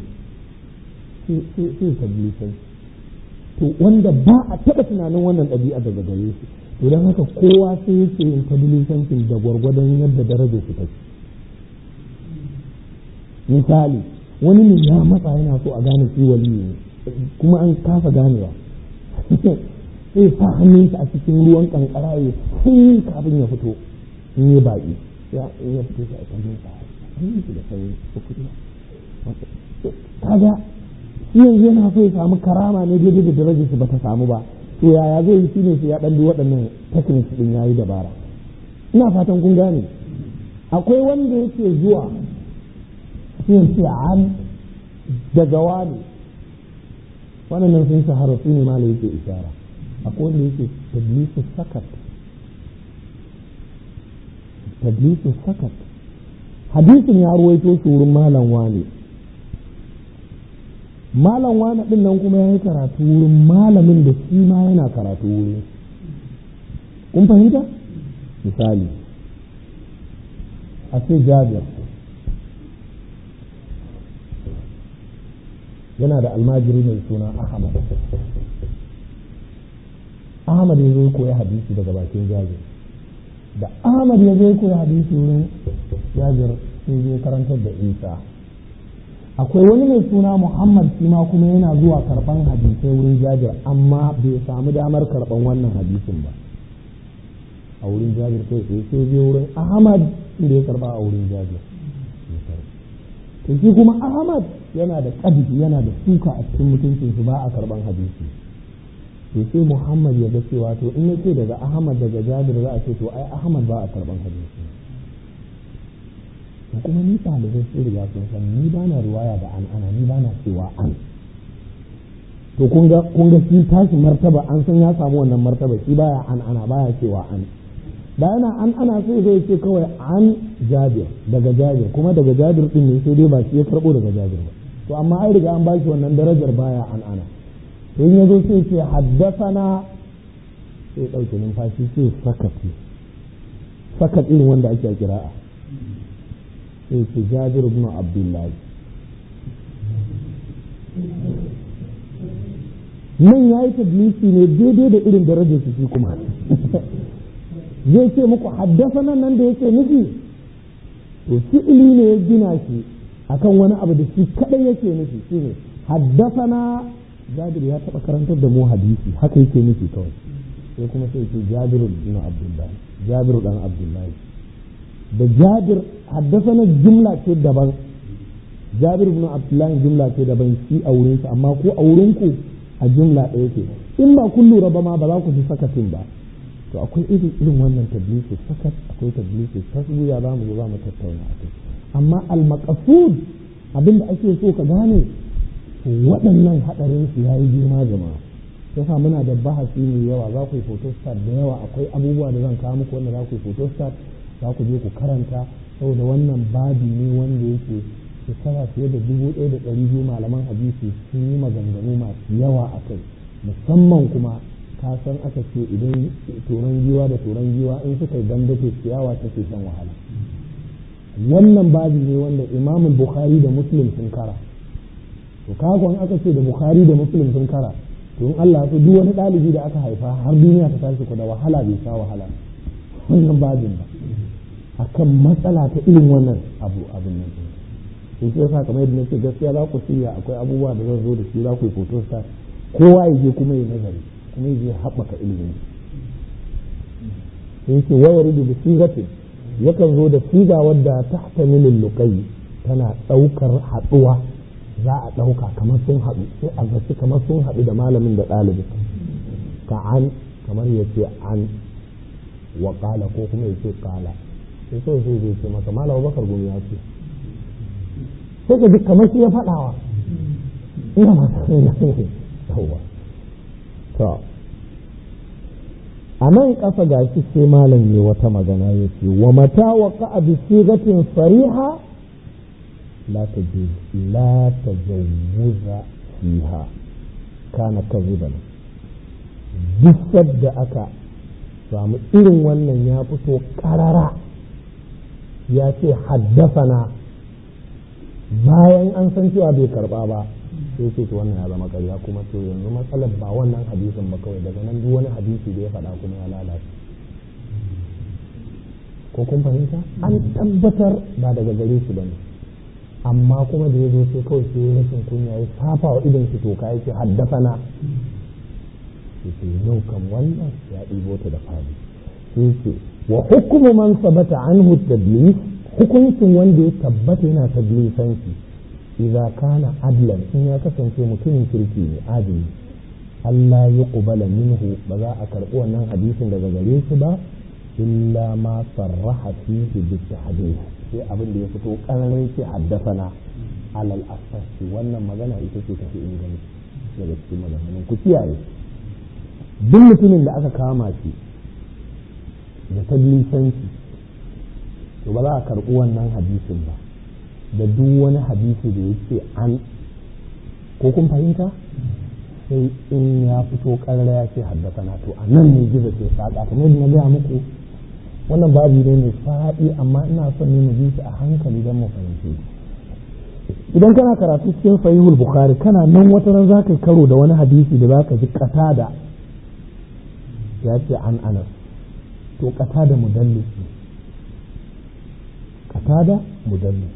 sai tabbatai to wanda ba a taɓa tunanin wannan ɗabi'a daga gare shi idan haka kowa sai yake yin tadlisancin da gwargwadon yadda darajar su take. Misali wani ne ya matsa yana so a gane shi wali ne kuma an kafa ganewa sai sa hannunsa a cikin ruwan kankara ya sai kafin ya fito in yi baki ya ya fito sai a kan sa hannunsa da sai ko kuma kaga shi yanzu yana so ya samu karama ne daidai da darajar su bata samu ba, to yaya zai yi shine sai ya dan bi waɗannan techniques din yayi dabara. Ina fatan kun gane. Akwai wanda yake zuwa sai ce an daga wani wannan sun shahara su ne malai yake isara. Akwai wanda yake tadlisu sakat tadlisu sakat hadisin ya ruwaito shi wurin malam wani malam wani din nan kuma ya yi karatu wurin malamin da shi ma yana karatu wurin. Kun fahimta? Misali a ce Jabir yana da almajiri mai suna Ahmad. Ahmad ya zo koya hadisi daga bakin Jabir. Da Ahmad ya zo koya hadisi wurin Jabir sai zai karantar da Isa. Akwai wani mai suna Muhammad shi ma kuma yana zuwa karban hadisai wurin Jabir amma bai samu damar karban wannan hadisin ba. A wurin Jabir kai sai sai je wurin Ahmad da ya karba a wurin Jabir. To shi kuma Ahmad yana da ƙaddi yana da suka a cikin mutuncin shi ba a karban hadisi. To sai Muhammad ya ga cewa to in yace daga Ahmad daga Jabir za a ce to ai Ahmad ba a karban hadisi. To kuma ni ɗalibai sun riga sun san ni ba na riwaya da an ana ni ba na cewa an. To kun ga kun ga shi tashi martaba an san ya samu wannan martaba shi baya an ana baya cewa an. Da yana an ana so zai ce kawai an Jabir daga Jabir kuma daga Jabir din ne sai dai ba shi ya karbo daga Jabir ba. To amma ai riga an ba shi wannan darajar baya an ana. To in yazo sai ce haddathana sai dauke numfashi sai sakati sakat irin wanda ake kira'a sai ce Jabir ibn Abdullah. Nan yayi tadlisi ne daidai da irin darajar shi kuma zai ce muku haddasa nan da yake nufi to fi'ili ne ya gina shi akan wani abu da shi kadai yake nufi shine haddasa na Jabir ya taba karantar da mu hadisi haka yake nufi kawai sai kuma sai ce Jabir ibn Abdullah Jabir dan Abdullah da Jabir haddasa na jumla ce daban Jabir ibn Abdullah jumla ce daban shi a wurin sa amma ko a wurin ku a jumla ɗaya ce in ba kun lura ba ma ba za ku ji sakatin ba. To akwai irin irin wannan tadlisi sakat akwai tadlisi tasbiya za mu zo za mu tattauna akai amma al-maqsud abinda ake so ka gane waɗannan hadarin su yayi girma jama'a yasa muna da bahasi mai yawa za ku yi photostat da yawa akwai abubuwa da zan kawo muku wanda za ku yi photostat za ku je ku karanta saboda wannan babi ne wanda yake shekara fiye da dubu ɗaya da ɗari biyu malaman hadisi sun yi maganganu masu yawa a kai musamman kuma ka san aka ce idan turan giwa da turan giwa in suka yi dandace ciyawa take shan wahala. Wannan babi ne wanda Imam Bukhari da Muslim sun kara. To kaga in aka ce da Bukhari da Muslim sun kara to in Allah ya duk wani dalibi da aka haifa har duniya ta tashi ku da wahala bai sha wahala. Wannan babin ba akan matsala ta irin wannan abu abin nan. To sai yasa kamar yadda nake gaskiya za ku shirya akwai abubuwa da zan zo da shi za ku yi photo start kowa ya je kuma ya nazari kuma zai haɓaka ilimin sai ce wayar da sigatin yakan zo da siga wadda ta tamilin lukai tana ɗaukar haɗuwa za a ɗauka kamar sun haɗu sai a zaci kamar sun haɗu da malamin da ɗalibi ka an kamar ya ce an wa ƙala ko kuma ya ce ƙala sai kawai sai zai ce maka malawa bakar gumi ya ce sai ka ji kamar shi ya faɗawa ina masu yawa to a nan ƙasa ga shi sai malam ne wata magana ya ce wa mata wa ka'a bi sigatin sariha la tajuz la tajawuza fiha kana kaziban duk da aka samu irin wannan ya fito karara ya ce haddasana bayan an san cewa bai karba ba sai ce to wannan ya zama ƙarya kuma to yanzu matsalar ba wannan hadisin ba kawai daga nan duk wani hadisi da ya faɗa kuma ya lalace ko kun fahimta an tabbatar ba daga gare shi bane amma kuma da ya zo sai kawai sai rashin kunya ya safa wa idan shi toka yake haddafana sai yau kan wannan ya ɗibo ta da fadi sai ce wa hukumu man sabata anhu tadlis hukuncin wanda ya tabbata yana tadlisanci idza kana adlan in ya kasance mutumin kirki ne adili Allah ya qubala minhu ba za a karɓi wannan hadisin daga gare shi ba illa ma sarraha fihi bi tahdith sai abin da ya fito kararai ce haddasana alal asasi wannan magana ita ce tafi inganci daga cikin maganganun ku kiyaye duk mutumin da aka kama shi da tadlisanci to ba za a karɓi wannan hadisin ba da duk wani hadisi da yake an ko kun fahimta sai in ya fito karara ya ce haddasana to a nan ne gizo ke saƙa kamar na gaya muku wannan babu ne mai faɗi amma ina son ne mu ji shi a hankali don mu fahimci idan kana karatu cikin sahihul bukhari kana nan wata ran zaka yi karo da wani hadisi da zaka ji qatada ya ce an anas to qatada mudallis ne qatada mudallis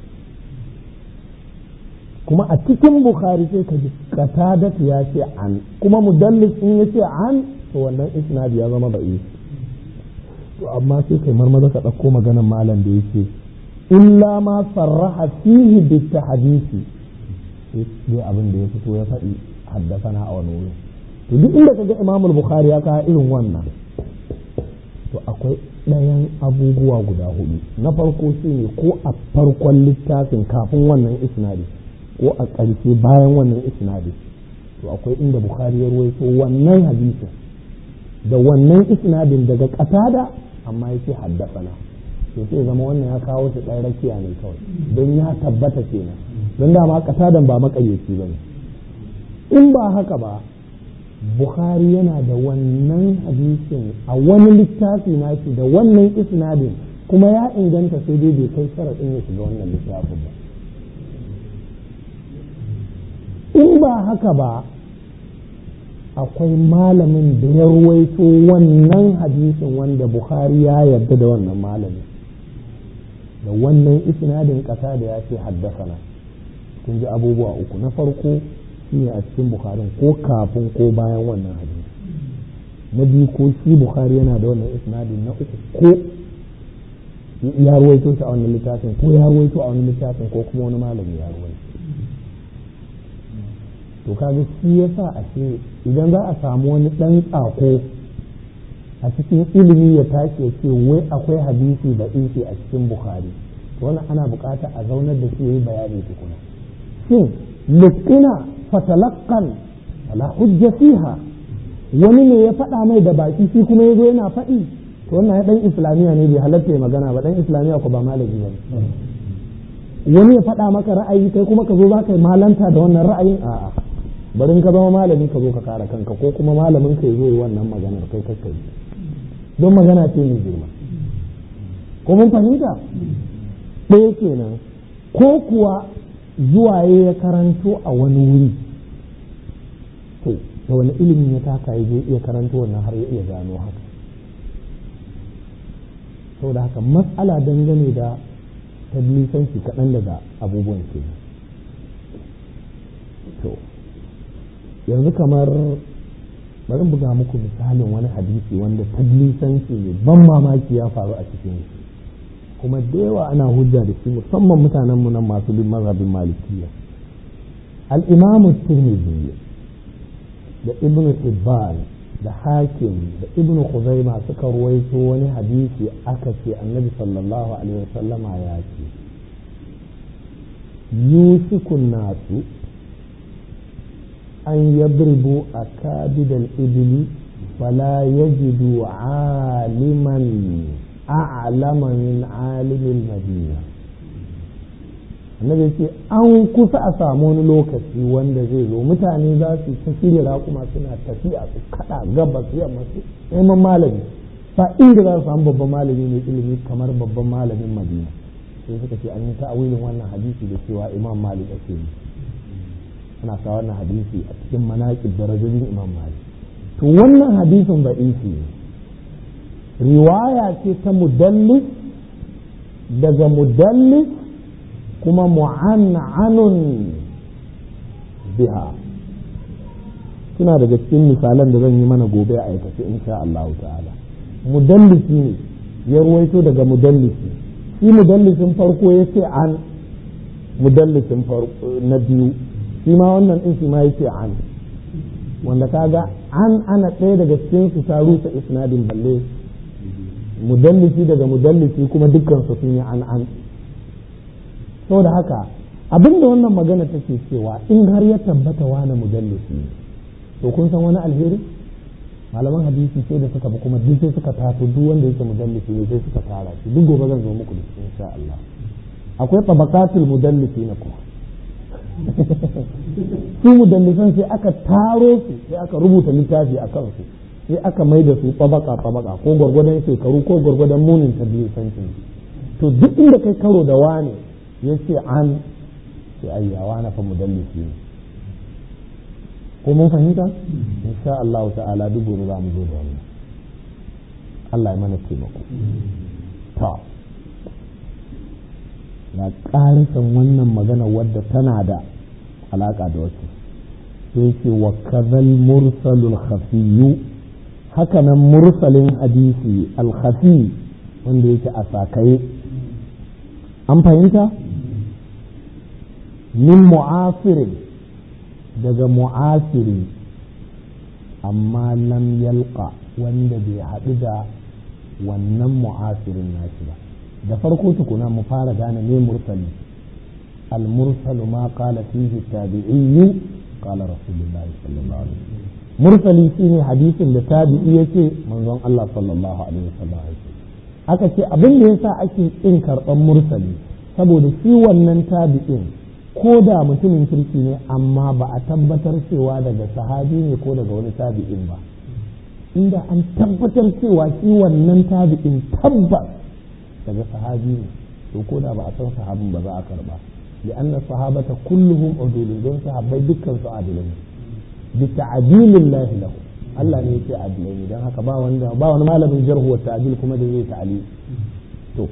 kuma a cikin bukhari sai ka ji qatada ya ce an kuma mudallis in ya ce an to wannan isnad ya zama da'i to amma sai kai marmaza ka ɗauko maganar malam da yake illa ma sarraha fihi bi tahdisi sai abin da ya fito ya faɗi haddasana a wani wuri to duk inda kaga Imam al-Bukhari ya kawo irin wannan to akwai ɗayan abubuwa guda hudu na farko shine ko a farkon littafin kafin wannan isnadi ko a ƙarshe bayan wannan isnadi to akwai inda Bukhari ya ruwaito wannan hadisin da wannan isnadin daga qatada amma yake haddasana to sai zama wannan ya kawo shi ɗan rakiya ne kawai don ya tabbata kenan don dama qatadan ba maƙaryaci bane in ba haka ba Bukhari yana da wannan hadisin a wani littafi nashi da wannan isnadin kuma ya inganta sai dai bai kai sharaɗin ya shiga wannan littafin ba in ba haka ba akwai malamin da ya ruwaito wannan hadisin wanda Bukhari ya yarda da wannan malamin da wannan isnadin ƙasa da ya ce haddasana kun ji abubuwa uku na farko shine a cikin Bukhari ko kafin ko bayan wannan hadisi na biyu ko shi Bukhari yana da wannan isnadin na uku ko ya ruwaito shi a wannan littafin ko ya ruwaito a wani littafin ko kuma wani malami ya ruwaito to kaga shi yasa a ce idan za a samu wani ɗan tsako a cikin ilimi ya tashi ya ce wai akwai hadisi da isi a cikin Bukhari to wannan ana bukata a zaunar da shi yayi bayani tukuna shin lukina fatalaqqan wala hujja fiha wani ne ya faɗa mai da baki shi kuma yazo yana faɗi to wannan ya dan islamiya ne bai halatta ya magana ba dan islamiya ko ba malami ba wani ya faɗa maka ra'ayi kai kuma ka zo za ka yi malanta da wannan ra'ayin a'a bari ka zama malami ka zo ka kare kanka ko kuma malamin ka zo yi wannan maganar kai kakkai don magana ce mai girma ko mun fahimta ɗaya kenan ko kuwa zuwa ya karanto a wani wuri to da wani ilimin ya taka ya je iya karanto wannan har ya iya gano haka saboda haka matsala dangane da tadlisanci kaɗan daga abubuwan ke to yanzu kamar bari buga muku misalin wani hadisi wanda tadlisanci ne ban mamaki ya faru a cikin shi kuma da yawa ana hujja da shi musamman mutanenmu nan masu bin mazhabin malikiya al-imam tirmidhi da ibn hibban da hakim da ibn khuzaima suka ruwaito wani hadisi aka ce annabi sallallahu alaihi wasallama ya ce yusikun nasu an yadribu akabidal ibli fala yajidu aliman a'lama min alimil madina annabi ce an kusa a samu wani lokaci wanda zai zo mutane za su ta shirya raƙuma suna tafiya su kada gabas yamma su neman malami fa inda za su samu babban malami mai ilimi kamar babban malamin madina sai suka ce an yi ta'awilin wannan hadisi da cewa imam malik ake yi ana sa wannan hadisi a cikin manaqib darajojin Imam Malik. To wannan hadisin da'ifi ne, riwaya ce ta mudallis daga mudallis kuma mu'annanun biha. suna daga cikin misalan da zan yi mana gobe a aikace insha Allah ta'ala. Mudallisi ne ya ruwaito daga mudallisi, shi mudallisin farko ya ce an, mudallisin na biyu shi ma wannan din shi ma ya ce an, wanda kaga an ana ɗaya daga cikin su ta rusa isnadin balle mudallisi daga mudallisi kuma dukkan su sun yi an an. Saboda haka abinda wannan magana take cewa in har ya tabbata wani mudallisi to kun san wani alheri, malaman hadisi sai da suka bi kuma duk sai suka tato duk wanda yake mudallisi ne sai suka tara shi. Duk gobe zan zo muku da shi insha Allah. Akwai tabaqatul mudallisi na kuma su mudallisan sai aka taro su sai aka rubuta littafi a kansu sai aka mai da su tabaka tabaka ko gwargwadon shekaru ko gwargwadon munin tabi'isancin. To duk inda kai karo da wani yace an sai ayyawa na fa mudallisi ne. Ko mun fahimta insha Allah ta'ala duk gobe za mu zo da wannan. Allah ya mana taimako. To na ƙarisan wannan magana wadda tana da alaƙa da wasu sai ce wa kazal mursalul khafiyyu, haka nan mursalin hadisi al-khafi wanda yake a sakaye, an fahimta, min mu'asirin daga mu'asiri amma lam yalqa wanda bai haɗu da wannan mu'asirin nashi ba. Da farko tukuna mu fara gane me mursali. al mursalu ma qala fihi tabi'iyyu qala rasulullah sallallahu alaihi wasallam. Mursali shine hadisin da tabi'i yake manzon Allah sallallahu alaihi wasallam yake. Aka ce abin da yasa ake kin karban mursali saboda shi wannan tabi'in ko da mutumin kirki ne amma ba a tabbatar cewa daga sahabi ne ko daga wani tabi'in ba. Inda an tabbatar cewa shi wannan tabi'in tabbas daga sahabi ne to ko da ba a san sahabin ba za a karba, li anna sahabata kulluhum udulun, don sahabbai dukkan su adilai bi ta'dilillahi lahu, Allah ne yake adilai, dan haka ba wanda ba wani malamin jarh wa ta'dil kuma da zai ta'ali. To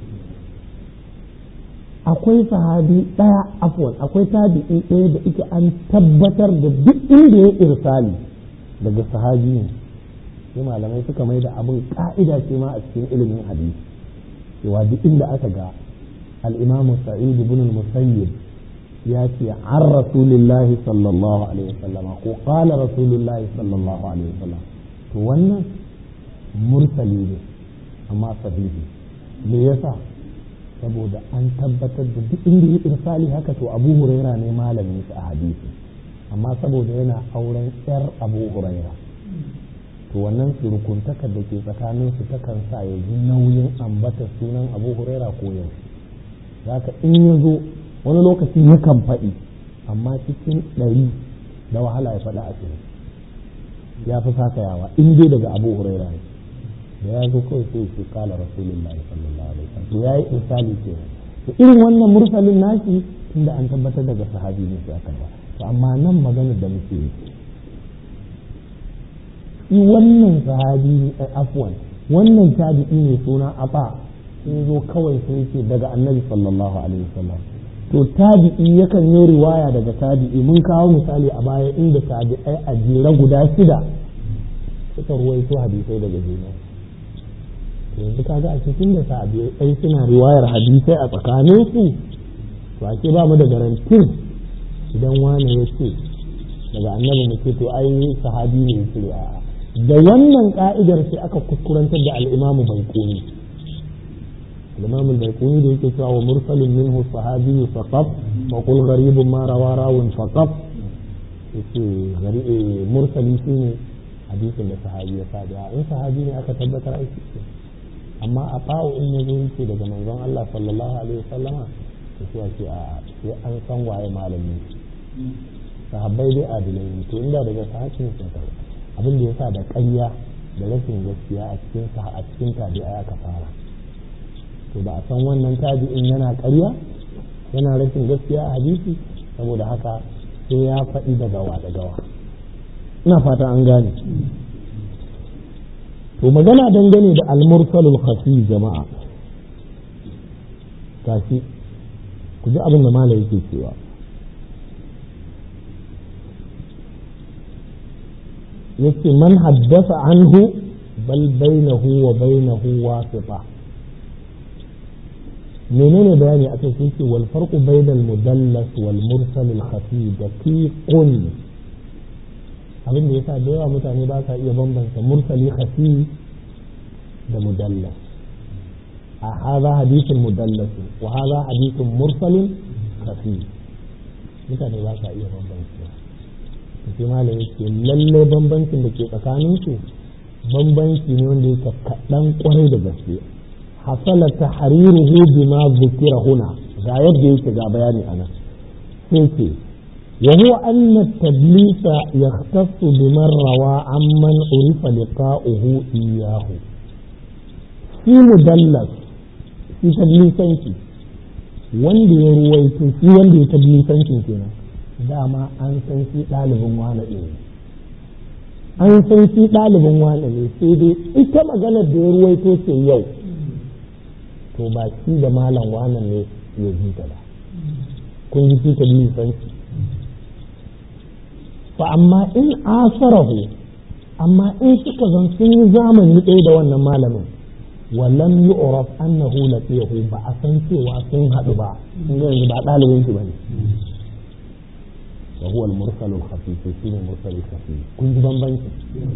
akwai sahabi daya afwan akwai tabi'i ɗaya da yake an tabbatar da duk inda ya irsali daga sahabi ne, sai malamai suka mai da abin ka'ida ce ma a cikin ilimin hadisi cewa duk inda aka ga al-Imam Sa'id ibn al-Musayyib ya ce an Rasulullahi sallallahu alaihi wasallam ko qala Rasulullahi sallallahu alaihi wasallam, to wannan mursali ne amma sahihi. Me yasa? Saboda an tabbatar da duk inda ya irsali haka to Abu Huraira ne malamin shi a hadisi, amma saboda yana auren yar Abu Huraira to wannan surukuntakar da ke tsakanin su takan sa ya ji nauyin ambata sunan Abu Huraira ko yau. Zaka in ya zo wani lokaci yakan faɗi amma cikin ɗari da wahala ya faɗa a cikin ya fi saka yawa in dai daga Abu Huraira ne. Da ya zo kawai sai ce kala Rasulullahi sallallahu alaihi wasallam, to yayi misali ke. To irin wannan mursalin nashi inda an tabbatar daga sahabi ne sai aka ba. To amma nan maganar da muke yi shi wannan sahabi afwan wannan tabi'i ne suna Aba sai zo kawai sai ce daga Annabi sallallahu alaihi wasallam. To tabi'i yakan yi riwaya daga tabi'i, mun kawo misali a baya inda tabi'ai a jere guda shida suka ruwaito hadisai daga juna. Yanzu kaga a cikin da tabi'ai suna riwayar hadisai a tsakanin su, to ake ba mu da garantin idan wani ya ce daga Annabi mu ce to ai sahabi ne yake a'a. Da wannan ka'idar sai aka kuskurantar da al-Imam Baiquni. al-Imam Baiquni da yake cewa wa mursalun minhu sahabi faqat wa qul gharibun ma rawa rawun faqat, yace gari mursali shine hadisin da sahabi ya sada, in sahabi ne aka tabbatar ai shi. Amma a fa'u in yazo yake daga manzon Allah sallallahu alaihi wasallama to sai ce a sai an san waye malami. Sahabbai dai adilai ne, to inda daga sahabin sun karɓa abin da ya sa da ƙarya da rashin gaskiya a cikin a cikin tabi'a aka fara. To ba a san wannan tabi'in yana ƙarya yana rashin gaskiya a hadisi, saboda haka sai ya faɗi da gawa da gawa. Ina fata an gane. To magana dangane da al-mursalul khafi jama'a, tashi ku ji abin da malai yake cewa yake man haddasa anhu bal bainahu wa bainahu wasita. menene bayani akai sai ce wal farqu bainal mudallas wal mursal al khafi daqiqun. abin da yasa da yawa mutane ba sa iya bambanta mursali khafi da mudallas. a hadha hadithul mudallas wa hadha hadithul mursal khafi, mutane ba sa iya bambanta. sai malam yake lalle bambancin da ke tsakanin su bambanci ne wanda yake kaɗan kwarai da gaske. hasala tahriruhu bima dhukira huna, ga yadda yake ga bayani anan sai ce wa huwa anna at-tadlis yahtassu biman rawa amman urifa liqa'uhu iyyahu. shi mudallas shi tadlisanci wanda ya ruwaito shi wanda ya tadlisancin kenan dama an san shi ɗalibin wane ne an san shi ɗalibin wane ne sai dai ita maganar da ya ruwaito ce yau to ba shi da malam wane ne ya ji ta ba. kun ji shi tadlisanci. fa amma in asarahu, amma in suka zan sun yi zamani ɗaya da wannan malamin walam yu'raf annahu laqiyahu, ba a san cewa sun haɗu ba, sun yanzu ba ɗalibin shi bane. وهو المرسل الخفيف شنو المرسل الخفيف kun ji bambanci.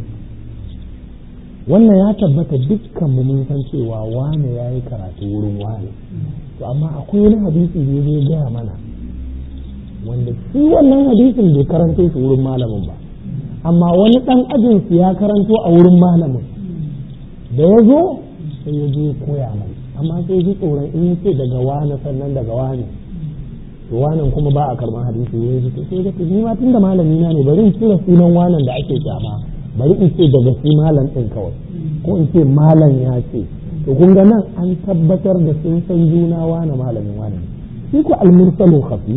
wannan ya tabbata dukkan mu mun san cewa wane yayi karatu wurin wane, to amma akwai wani hadisi da zai gaya mana wanda shi wannan hadisin bai karanto shi wurin malamin ba, amma wani dan ajin su ya karanto a wurin malamin da ya zo sai ya je koya mai, amma sai ji tsoron in yace daga wane sannan daga wane to wannan kuma ba a karban hadisi ne yake sai ga ni ma tunda malami na ne bari in kira sunan wannan da ake kyama, bari in ce daga shi malam din kawai, ko in ce malam ya ce. to kun ga nan an tabbatar da sun san juna wani malamin wani. shi ko al-mursalu khafi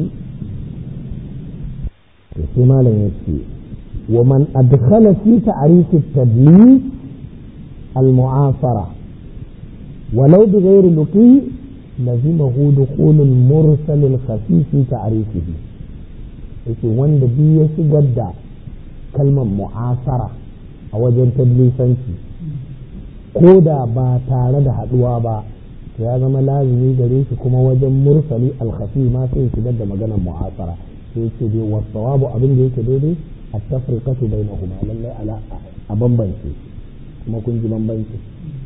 to sai malam ya ce wa man adkhala fi ta'rif at-tadlis al-mu'asara walau bi ghairi luqi لزمه دخول المرسل الخفي في تعريفه. yake wanda biyu ya shigar da kalmar mu'asara a wajen tadlisanci ko da ba tare da haduwa ba to ya zama lazimi gare shi kuma wajen mursali alkhafi ma sai shigar da maganar mu'asara. sai yake dai wasawabu abin da yake daidai at-tafriqatu bainahuma, lallai ala a bambance kuma kun ji bambance.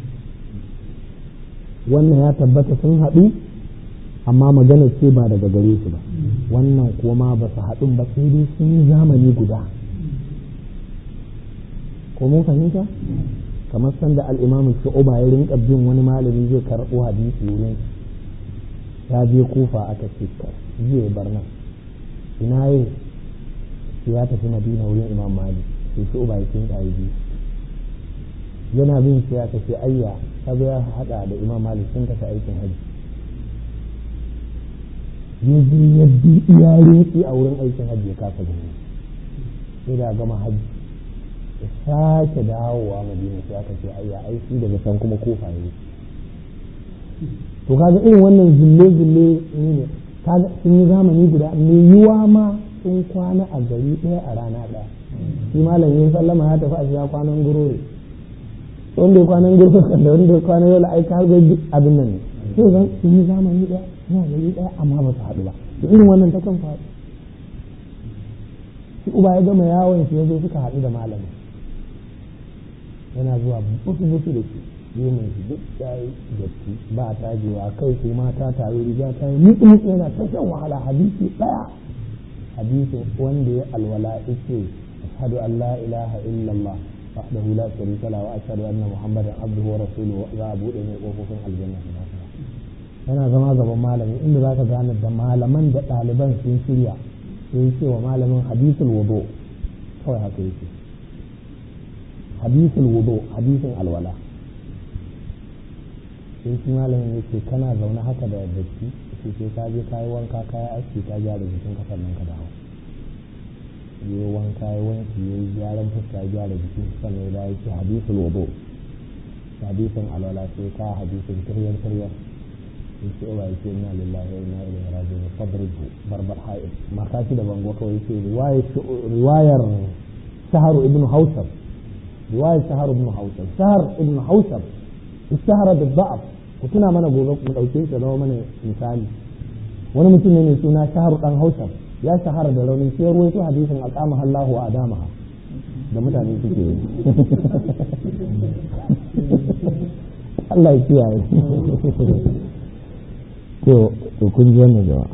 wannan ya tabbata sun haɗu amma magana ce ba daga gare su ba, wannan kuma ba su haɗu ba sai dai sun yi zamani guda. ko mun fahimta? kamar sanda al-imam Shu'ba ya rinka bin wani malami zai karɓo hadisi wurin, ya je Kufa aka ce zai bar nan ina yi ya tafi Madina wurin Imam Malik, sai Shu'ba ya kinka yi yana bin shi ya kace ayya kaga ya hada da Imam Malik sun tafi aikin haji, yaji yaddi iyare shi a wurin aikin haji ya kasa gani, sai da gama haji ya sake dawowa Madina sai aka ce ayya ai shi daga can kuma Kufa ne. to kaga irin wannan zille zille ne kaga sun yi zamani guda, me yiwa ma sun kwana a gari ɗaya a rana ɗaya. shi malam ya sallama ya tafi a shiga kwanan gurore, wanda ya kwanan girka da wanda ya kwanan yau la'aika har zai duk abin nan ne. sai zan sun yi zamani ɗaya na gari ɗaya amma ba su haɗu ba, da irin wannan ta kan faru. shi uba ya gama yawon shi ya zo suka haɗu da malami, yana zuwa busu busu da shi yi mai shi duk ya yi datti ba tajewa kai su mata tare riga ta yi mutu mutu yana ta shan wahala. hadisi ɗaya hadisin wanda ya alwala ake ashhadu an la ilaha illallah وحده لا شريك له واشهد ان محمدا عبده ورسوله za a bude ne kofofin aljanna. yana zama gaban malami inda zaka gane da malaman da ɗaliban sun shirya sai ce wa malamin hadisul wudu, kawai haka yake hadisul wudu, hadisin alwala. sai shi malamin yake kana zaune haka da datti sai sai ka je kayi wanka kayi aski ka gyara jikin ka sannan ka dawo. ya wanka ya wanki ya gyaran fuska ya gyara jiki sannan ya yi hadisul wudu hadisin alwala sai ka hadisin tiryar tiryar yake ba yake inna lillahi wa inna ilaihi raji'un fadribu barbar haid makashi da bango kawai yake riwayar shahar ibn hausab riwayar shahar ibn hausab shahar ibn hausab istahara da da'af ku tuna mana gobe mu dauke shi zama mana misali wani mutum ne mai suna shahar dan hausab ya shahara da raunin sai ruwaito hadisin aqama Allahu wa adamaha da mutane suke yi Allah ya kiyaye to to kun ji wannan jama'a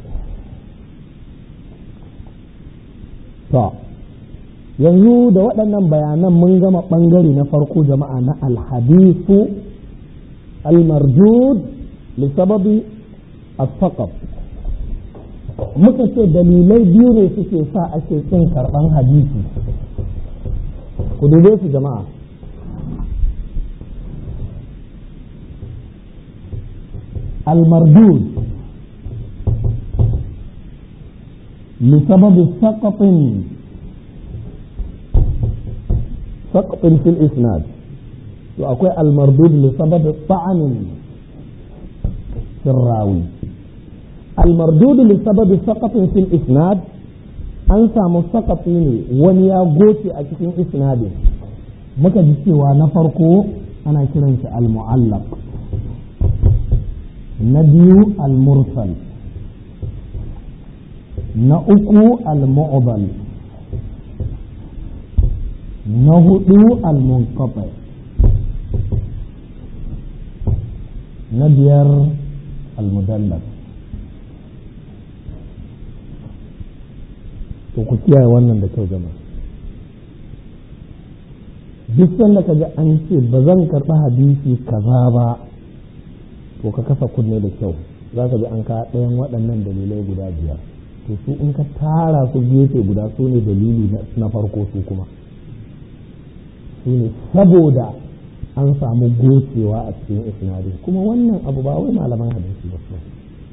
to yanzu da waɗannan bayanan mun gama ɓangare na farko jama'a na alhadisu almardud li sababi as-saqaf muka ce dalilai biyu ne suke sa ake kin karɓan hadisi ku dube su jama'a المردود لسبب سقط سقط في الإسناد وأقول المردود لسبب طعن في الراوي المردود لسبب سقط في الإسناد أنسى مسقطين ونيا غوتي أكثر إسناد مكجسي ونفرقه أنا كرنش المعلق na biyu al-mursal na uku al-mu'dal na hudu al-munqati na biyar al-mudallal to ku kiyaye wannan da kyau jama'a duk sanda ka ji an ce ba zan karɓi hadisi kaza ba to ka kasa kunne da kyau za ka ji an ka ɗayan waɗannan dalilai guda biyar to su in ka tara su gefe guda su ne dalili na farko su kuma su ne saboda an samu gocewa a cikin isnadi kuma wannan abu ba wai malaman hadisi ba su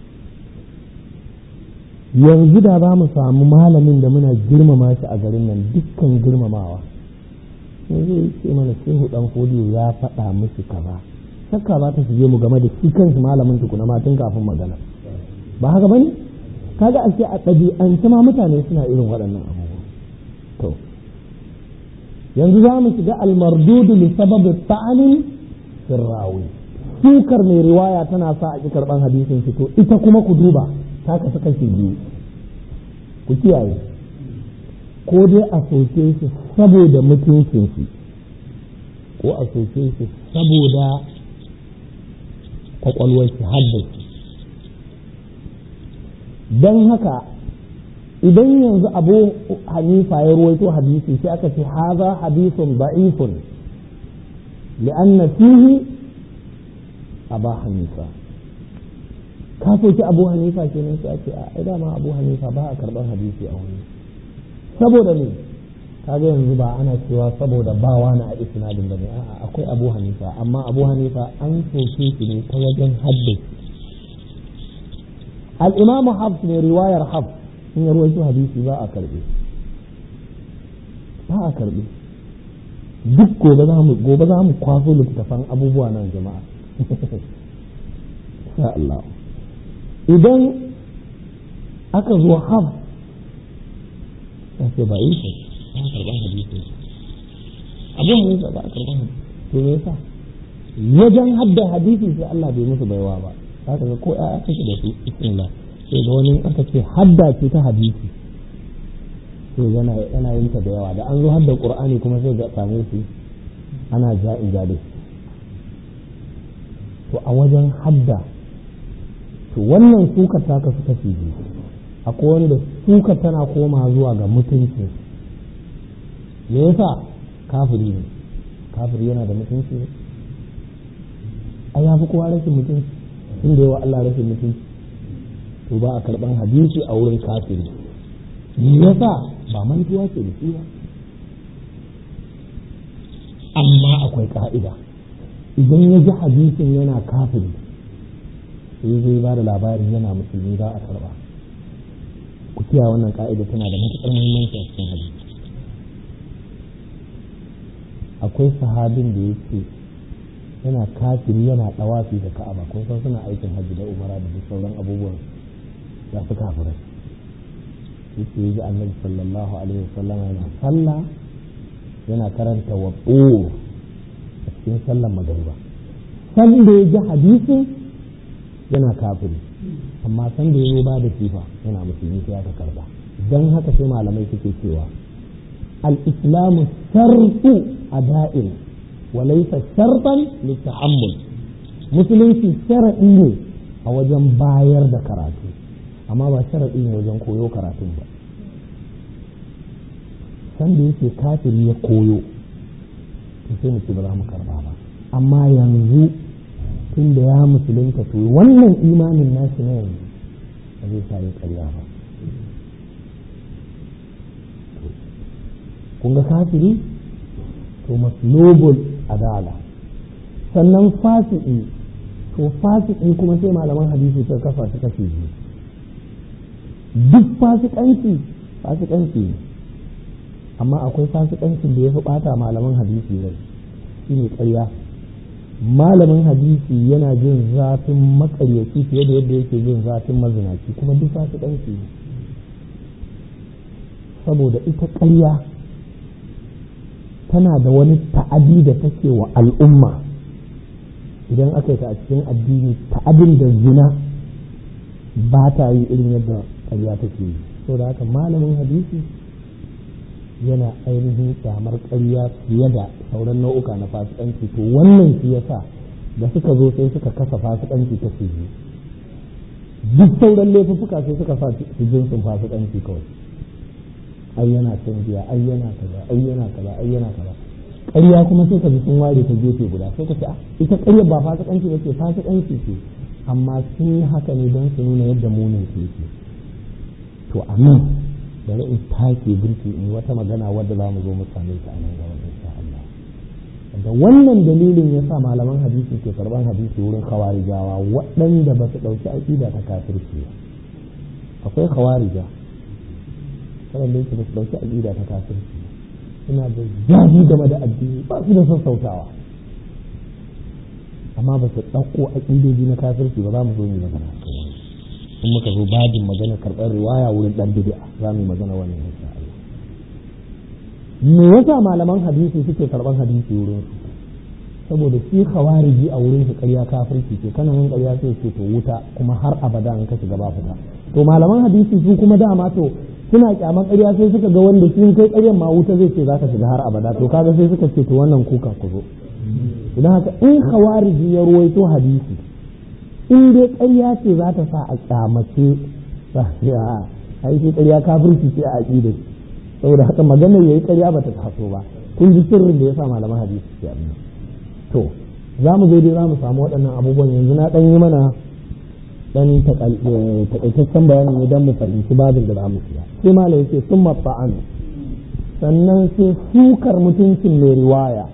yanzu da za mu samu malamin da muna girmama shi a garin nan dukkan girmamawa sai zai ce mana shehu dan fodiyo ya faɗa musu kaza shakka za ta shige mu game da shi kansu malamin tukuna ma tun kafin magana ba haka bane kaga ashe a ɗabi'ance ma mutane suna irin waɗannan abubuwa to yanzu za mu shiga almardudu li sababi ta'anin sirrawi sukar mai riwaya tana sa a ƙi karɓan hadisin shi to ita kuma ku duba ta kasu kashi biyu ku kiyaye ko dai a soke shi saboda mutuncin shi ko a soke shi saboda kwakwalwar shi haddace don haka idan yanzu abu hanifa ya ruwaito hadisi sai aka ce haza hadisun da'ifun li'anna fihi aba hanifa ka soki abu hanifa kenan sai ake a ai dama abu hanifa ba a karban hadisi a wani saboda ne kaga yanzu ba ana cewa saboda ba wani a isnadin bane a'a akwai abu hanifa amma abu hanifa an soke shi ne ta wajen haddace al-imamu hafs ne riwayar hafs in ya ruwaito hadisi ba a karbe ba a karbe duk gobe za mu gobe za mu kwaso littafan abubuwa nan jama'a insha Allah idan aka zo hafs sai ba yi ba a karban hadisi abin ne ba a karban hadisi to me yasa wajen hadda hadisi sai Allah bai musu baiwa ba haka ga ko ya kake da su bismillah sai ga wani aka ce hadda ce ta hadisi to yana yana yin ta da yawa da an zo hadda qur'ani kuma sai ga same su ana ja'in jade to a wajen hadda to wannan sukar ta kasu kashi biyu akwai wani da sukar tana koma zuwa ga mutunci me yasa kafiri ne kafiri yana da mutunci ne ai ya fi kowa rashin mutunci inda yawa Allah rashin mutunci to ba a karban hadisi a wurin kafiri me yasa ba mantuwa ce da shi ba amma akwai ka'ida idan ya ji hadisin yana kafiri sai zai ba da labarin yana musulmi za a karba ku kiyaye wannan ka'ida tana da matuƙar muhimmanci a cikin hadisi akwai sahabin da yake yana kafiri yana dawafi da ka'aba kun san suna aikin hajji da umara da sauran abubuwan ya fi kafirai yake yi annabi sallallahu alaihi wasallam yana sallah yana karanta wa tsoro a cikin sallar magariba san da ya ji hadisin yana kafiri amma san da ya zo ba da sifa yana musulmi sai aka karba don haka sai malamai suke cewa al-islamu shartu ada'in wa laysa shartan lita'ammul musulunci sharadi ne a wajen bayar da karatu amma ba sharadi ne wajen koyo karatun ba san da yake kafiri ya koyo to sai mu ci ba za mu karba ba amma yanzu tun da ya musulunta to wannan imanin nashi na yanzu ba zai sa ya karya ba kun ga kafiri to maslubul adala sannan fasiki to fasiki kuma sai malaman hadisi suka kafa su kashe biyu duk fasikanci fasikanci ne amma akwai fasikancin da ya fi bata malaman hadisi rai shi ne ƙarya malamin hadisi yana jin zafin makaryaci fiye da yadda yake jin zafin mazinaci kuma duk fasikanci ne saboda ita ƙarya tana da wani ta'adi da take wa al'umma idan aka yi ta a cikin addini ta'adin da zina ba ta yi irin yadda ƙarya take yi saboda haka malamin hadisi yana ainihin kyamar ƙarya fiye da sauran nau'uka na fasikanci to wannan shi yasa da suka zo sai suka kasa fasikanci ta su biyu duk sauran laifuffuka sai suka sa su jinsin fasikanci kawai ai yana son giya ai yana kaza ai yana kaza ai yana kaza ƙarya kuma sai ka ji sun ware ta gefe guda sai ka ce a ita ƙarya ba fasikanci ba ce fasikanci ce amma sun yi haka ne don su nuna yadda munin ke yake to a nan bari in take birki in wata magana wadda za mu zo mu same ta a nan gaba insha Allah da wannan dalilin ya sa malaman hadisi ke karban hadisi wurin khawarijawa waɗanda ba su ɗauki aƙida ta kafirci ba akwai khawarija waɗanda yake ba su ɗauki aƙida ta kafirci suna da zafi game da addini ba su da sassautawa amma ba su ɗauko aƙidoji na kafirci ba za mu zo mu magana in muka zo babin magana karɓar riwaya wurin ɗan bid'a za mu yi magana wannan insha Allah me yasa malaman hadisi suke karɓar hadisi wurin su saboda shi khawariji a wurin su ƙarya kafirci ce kana yin ƙarya sai ce to wuta kuma har abada in ka shiga ba fita to malaman hadisi su kuma dama to suna kyaman ƙarya sai suka ga wanda shi kai ƙaryan ma wuta zai ce za ka shiga har abada to kaga sai suka ce to wannan kuka ku zo idan haka in khawariji ya ruwaito hadisi in dai ƙarya ce za ta sa a kyamace a ai sai ƙarya kafirci ce a aƙida saboda haka maganar yayi ƙarya ba ta taso ba kun ji sirrin da yasa malaman hadisi ke abin to za mu zo dai za mu samu waɗannan abubuwan yanzu na ɗan yi mana ɗan taƙaitaccen bayani ne don mu fahimci babin da za mu siya sai malam yake sun mafa'an sannan sai sukar mutuncin mai riwaya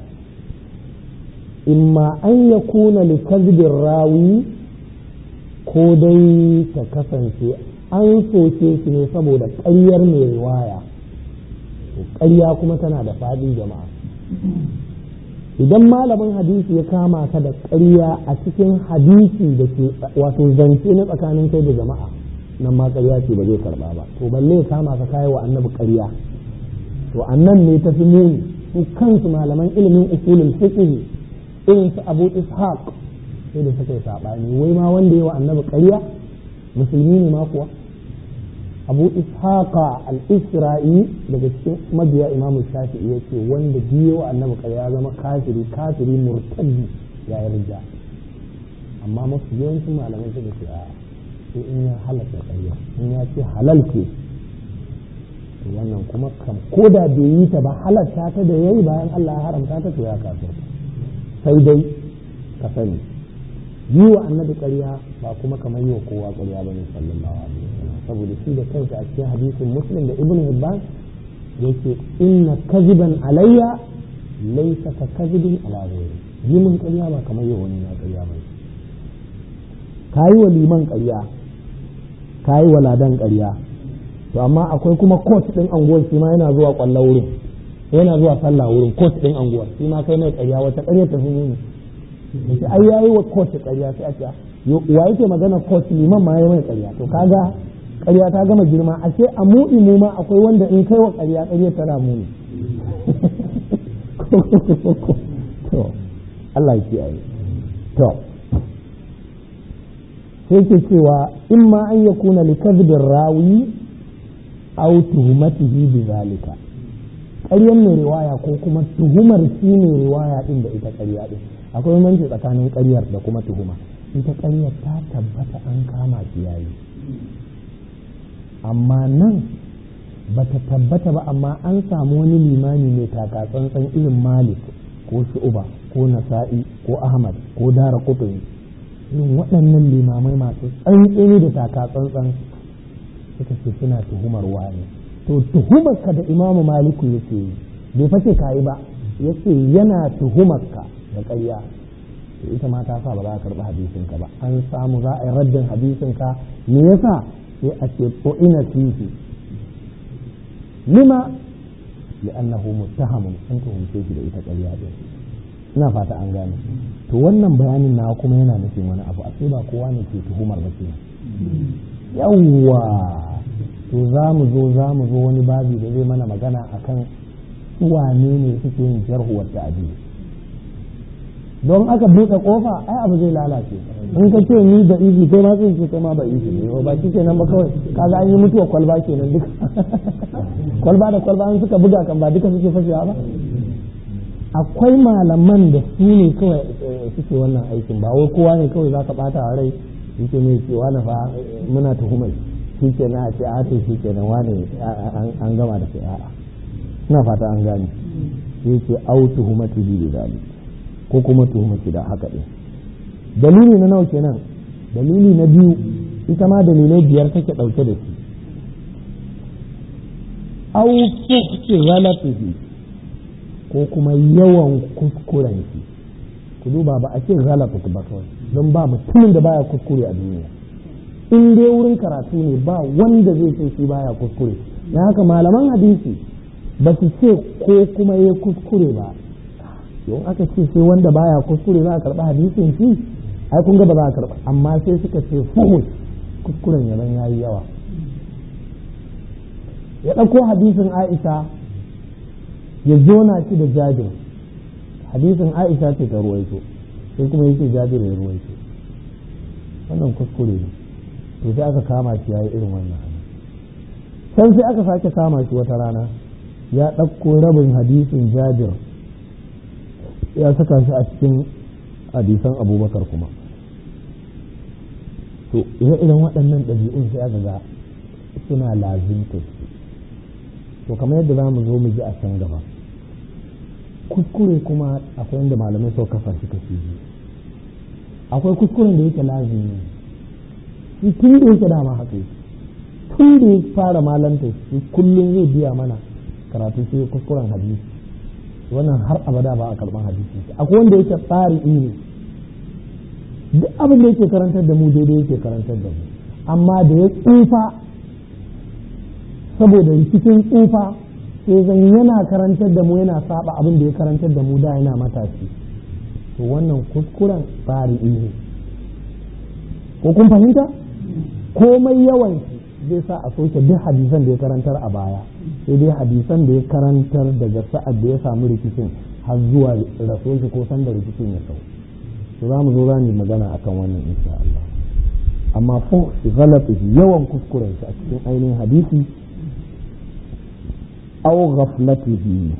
imma an ya kuna likazibin rawi ko dai ta kasance an soke shi ne saboda ƙaryar mai riwaya ƙarya kuma tana da faɗi jama'a idan malamin hadisi ya kama ka da ƙarya a cikin hadisi da ke wato zance na tsakanin kai da jama'a nan ma ƙarya ce ba zai karɓa ba to balle ya kama ka kai wa annabi ƙarya to annan ne ta fi muni su kansu malaman ilimin usulul fiqh irin su Abu Ishaq sai da suka yi saɓani wai ma wanda ya wa annabi ƙarya musulmi ne ma kuwa Abu Ishaqa al-Isra'i daga cikin mabiya Imam Shafi'i yace wanda biyo wa annabi ƙarya zama kafiri kafiri murtaddi ya yarda amma mafi yawancin malamai suka ce a sai in ya halatta ƙarya in ya ce halal ce to wannan kuma kam ko da bai yi ta ba halatta ta da yayi bayan Allah ya haramta ta to ya kafirta sai dai ka sani yi wa annabi ƙarya ba kuma kamar yi wa kowa ƙarya bane sallallahu alaihi wasallam saboda shi da kansa a cikin hadisin Muslim da Ibn Hibban yake inna kaziban alayya laysa ka kazibin ala ghayri yi min ƙarya ba kamar yi wani na ƙarya bane kayi wa liman ƙarya kayi wa ladan ƙarya to amma akwai kuma coach din anguwar shi ma yana zuwa ƙwallon wurin yana zuwa sallah wurin coach din anguwar shi ma kai mai ƙarya wata ƙarya ta fi ne yace ai yayi wa coach ƙarya sai a ce wa yake magana coach liman ma yayi mai ƙarya to kaga ƙarya ta gama girma ashe a mu'i mu ma akwai wanda in kai wa ƙarya ƙarya tana muni to Allah ya kiyaye to sai ke cewa in ma an yakuna likadhibir rawi aw tuhumatihi bi zalika ƙaryar mai riwaya ko kuma tuhumar shi mai riwaya din da ita ƙarya din akwai bambanci tsakanin ƙaryar da kuma tuhuma ita ƙaryar ta tabbata an kama shi yayi amma nan ba ta tabbata ba amma an samu wani limami mai taka tsantsan irin Malik ko Shu'ba ko Nasa'i ko Ahmad ko Daraqutni irin waɗannan limamai masu tsantseni da taka tsantsan suka ce suna tuhumar wani to tuhumar ka da Imamu Maliku yake yi bai fashe kayi ba yace yana tuhumar ka da ƙarya to ita ma ta sa ba za a karɓi hadisin ka ba an samu za a yi raddin hadisin ka me yasa sai a ce ko ina fihi lima li'annahu muttahamun an tuhumce shi da ita ƙarya din ina fata an gane to wannan bayanin na kuma yana nufin wani abu a sai ba kowa ne ke tuhumar ba kenan yawwa to za mu zo za mu zo wani babi da zai mana magana akan wane ne suke yin jarhu wa ta'dil don aka buɗe kofa ai abu zai lalace in ka ce ni da izi kai ma sai kai ma ba izi ne ba kike nan ba kawai kaga an yi mutuwa kwalba kenan duk kwalba da kwalba an suka buga kan ba duka suke fashewa ba akwai malaman da su ne kawai suke wannan aikin ba wai kowa ne kawai zaka bata a rai yake mai cewa na fa muna tuhumai shi ke na a ce a to shi ke nan wane an gama da kai a'a ina fata an gane sai ce au tuhumati bi zalik ko kuma tuhumati da haka din dalili na nawa kenan dalili na biyu ita ma dalilai biyar take dauke da shi au fuhti ghalatihi ko kuma yawan kuskuren shi ku duba ba a ce ghalatu ba kawai don ba mutumin da baya kuskure a duniya in dai wurin karatu ne ba wanda zai ce shi baya kuskure na haka malaman hadisi ba su ce ko kuma ya kuskure ba yau aka ce sai wanda baya kuskure za a karɓi hadisin shi ai kun ga ba za a karɓa amma sai suka ce fuhus kuskuren yaban yayi yawa ya ɗauko hadisin Aisha ya jona shi da Jabir hadisin Aisha ce ta ruwaito sai kuma yake Jabir ya ruwaito wannan kuskure ne to sai aka kama shi yayi irin wannan sai sai aka sake kama shi wata rana ya ɗauko rabin hadisin Jabir ya saka shi a cikin hadisan Abubakar kuma to ire-iren waɗannan ɗabi'un sai aka ga suna lazimta to kamar yadda za mu zo mu ji a can gaba kuskure kuma akwai inda malamai sau kafa shi kashi biyu akwai kuskuren da yake lazimi shi tun da yake dama haka tun da ya fara malanta shi kullum zai biya mana karatu shi kuskuren hadisi wannan har abada ba a karban hadisi akwai wanda yake tsari ne duk abin da yake karantar da mu daidai yake karantar da mu amma da ya tsufa saboda cikin tsufa sai zan yana karantar da mu yana saba abin da ya karantar da mu da yana matashi to wannan kuskuren tsari ne ko kun fahimta komai yawan zai sa a soke duk hadisan da ya karantar a baya sai dai hadisan da ya karantar daga sa'ad da ya samu rikicin har zuwa raso shi ko san da rikicin ya sau to za mu zo za mu magana akan wannan insha Allah amma fa galatu yawan kuskuren shi a cikin ainihin hadisi aw ghaflatihi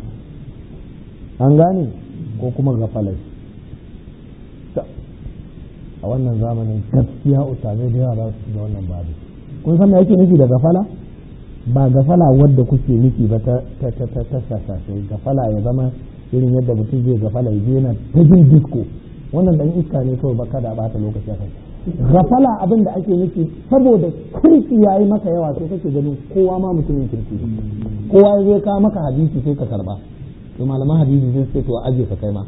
an gane ko kuma gafalar a wannan zamanin gaskiya ustazai da yawa za su da wannan babu kun san me yake nufi da gafala ba gafala wadda kuke nufi ba ta ta ta ta ta sai gafala ya zama irin yadda mutum zai gafala ya je yana ta jin disco wannan dan iska ne kawai ba kada ba ta lokaci a kai gafala abin da ake nufi saboda kirki yayi maka yawa sai kake ganin kowa ma mutumin kirki kowa zai ka maka hadisi sai ka karba to malaman hadisi sai sai to aje ka kai ma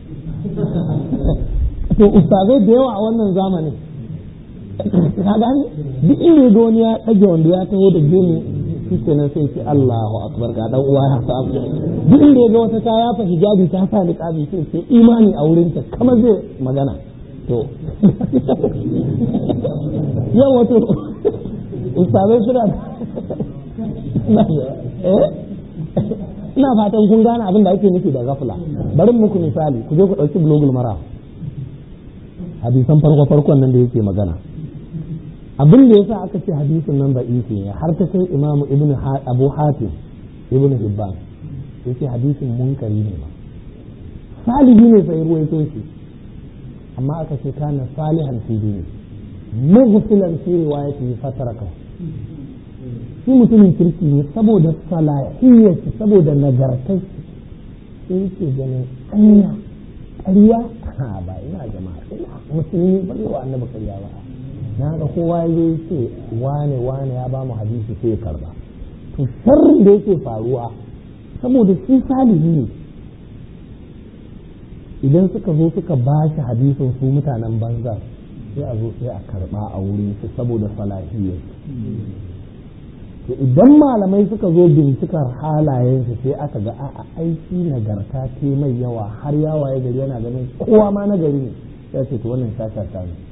to ustazai da yawa a wannan zamanin ka gane duk inda ga wani ya dage wanda ya taho da gemu shi kenan sai ce Allahu akbar ga dan uwa ya fa duk inda ya ga wata ta yafa hijabi ta sa niqabi sai ce imani a wurin ta kamar zai magana to yau wato ustazai suna eh ina fatan kun gane abin da ake nufi da gafla. Bari muku misali, ku je ku ɗauki bulugul mara hadisan farko farkon nan da yake magana. Abin da yasa aka ce hadisin nan da isi ne har ta kai imamu ibnu abu hatim ibnu hibban yace hadisin munkari ne ba salihi ne sai ruwaito shi, amma aka ce kana salihan fi dini mughfilan fi riwayatihi fataraka. shi mutumin kirki ne saboda salahiyyarsa saboda nagartar sai yake ganin anya ƙarya ha ba ina jama'a ina musulmi ba wa annabi ƙarya ba na ga kowa ya ce wane wane ya ba mu hadisi sai ya karba. To sharrin da yake faruwa saboda shi salihi ne idan suka zo suka ba shi hadisin su mutanen banza sai a zo sai a karba a wurin su saboda salahiyyarsa. To idan malamai suka zo bincikar halayensu sai aka ga a aiki nagarta ce mai yawa har yawa ya gari yana ganin kowa ma nagari ne sai ce to wannan shashasha ne.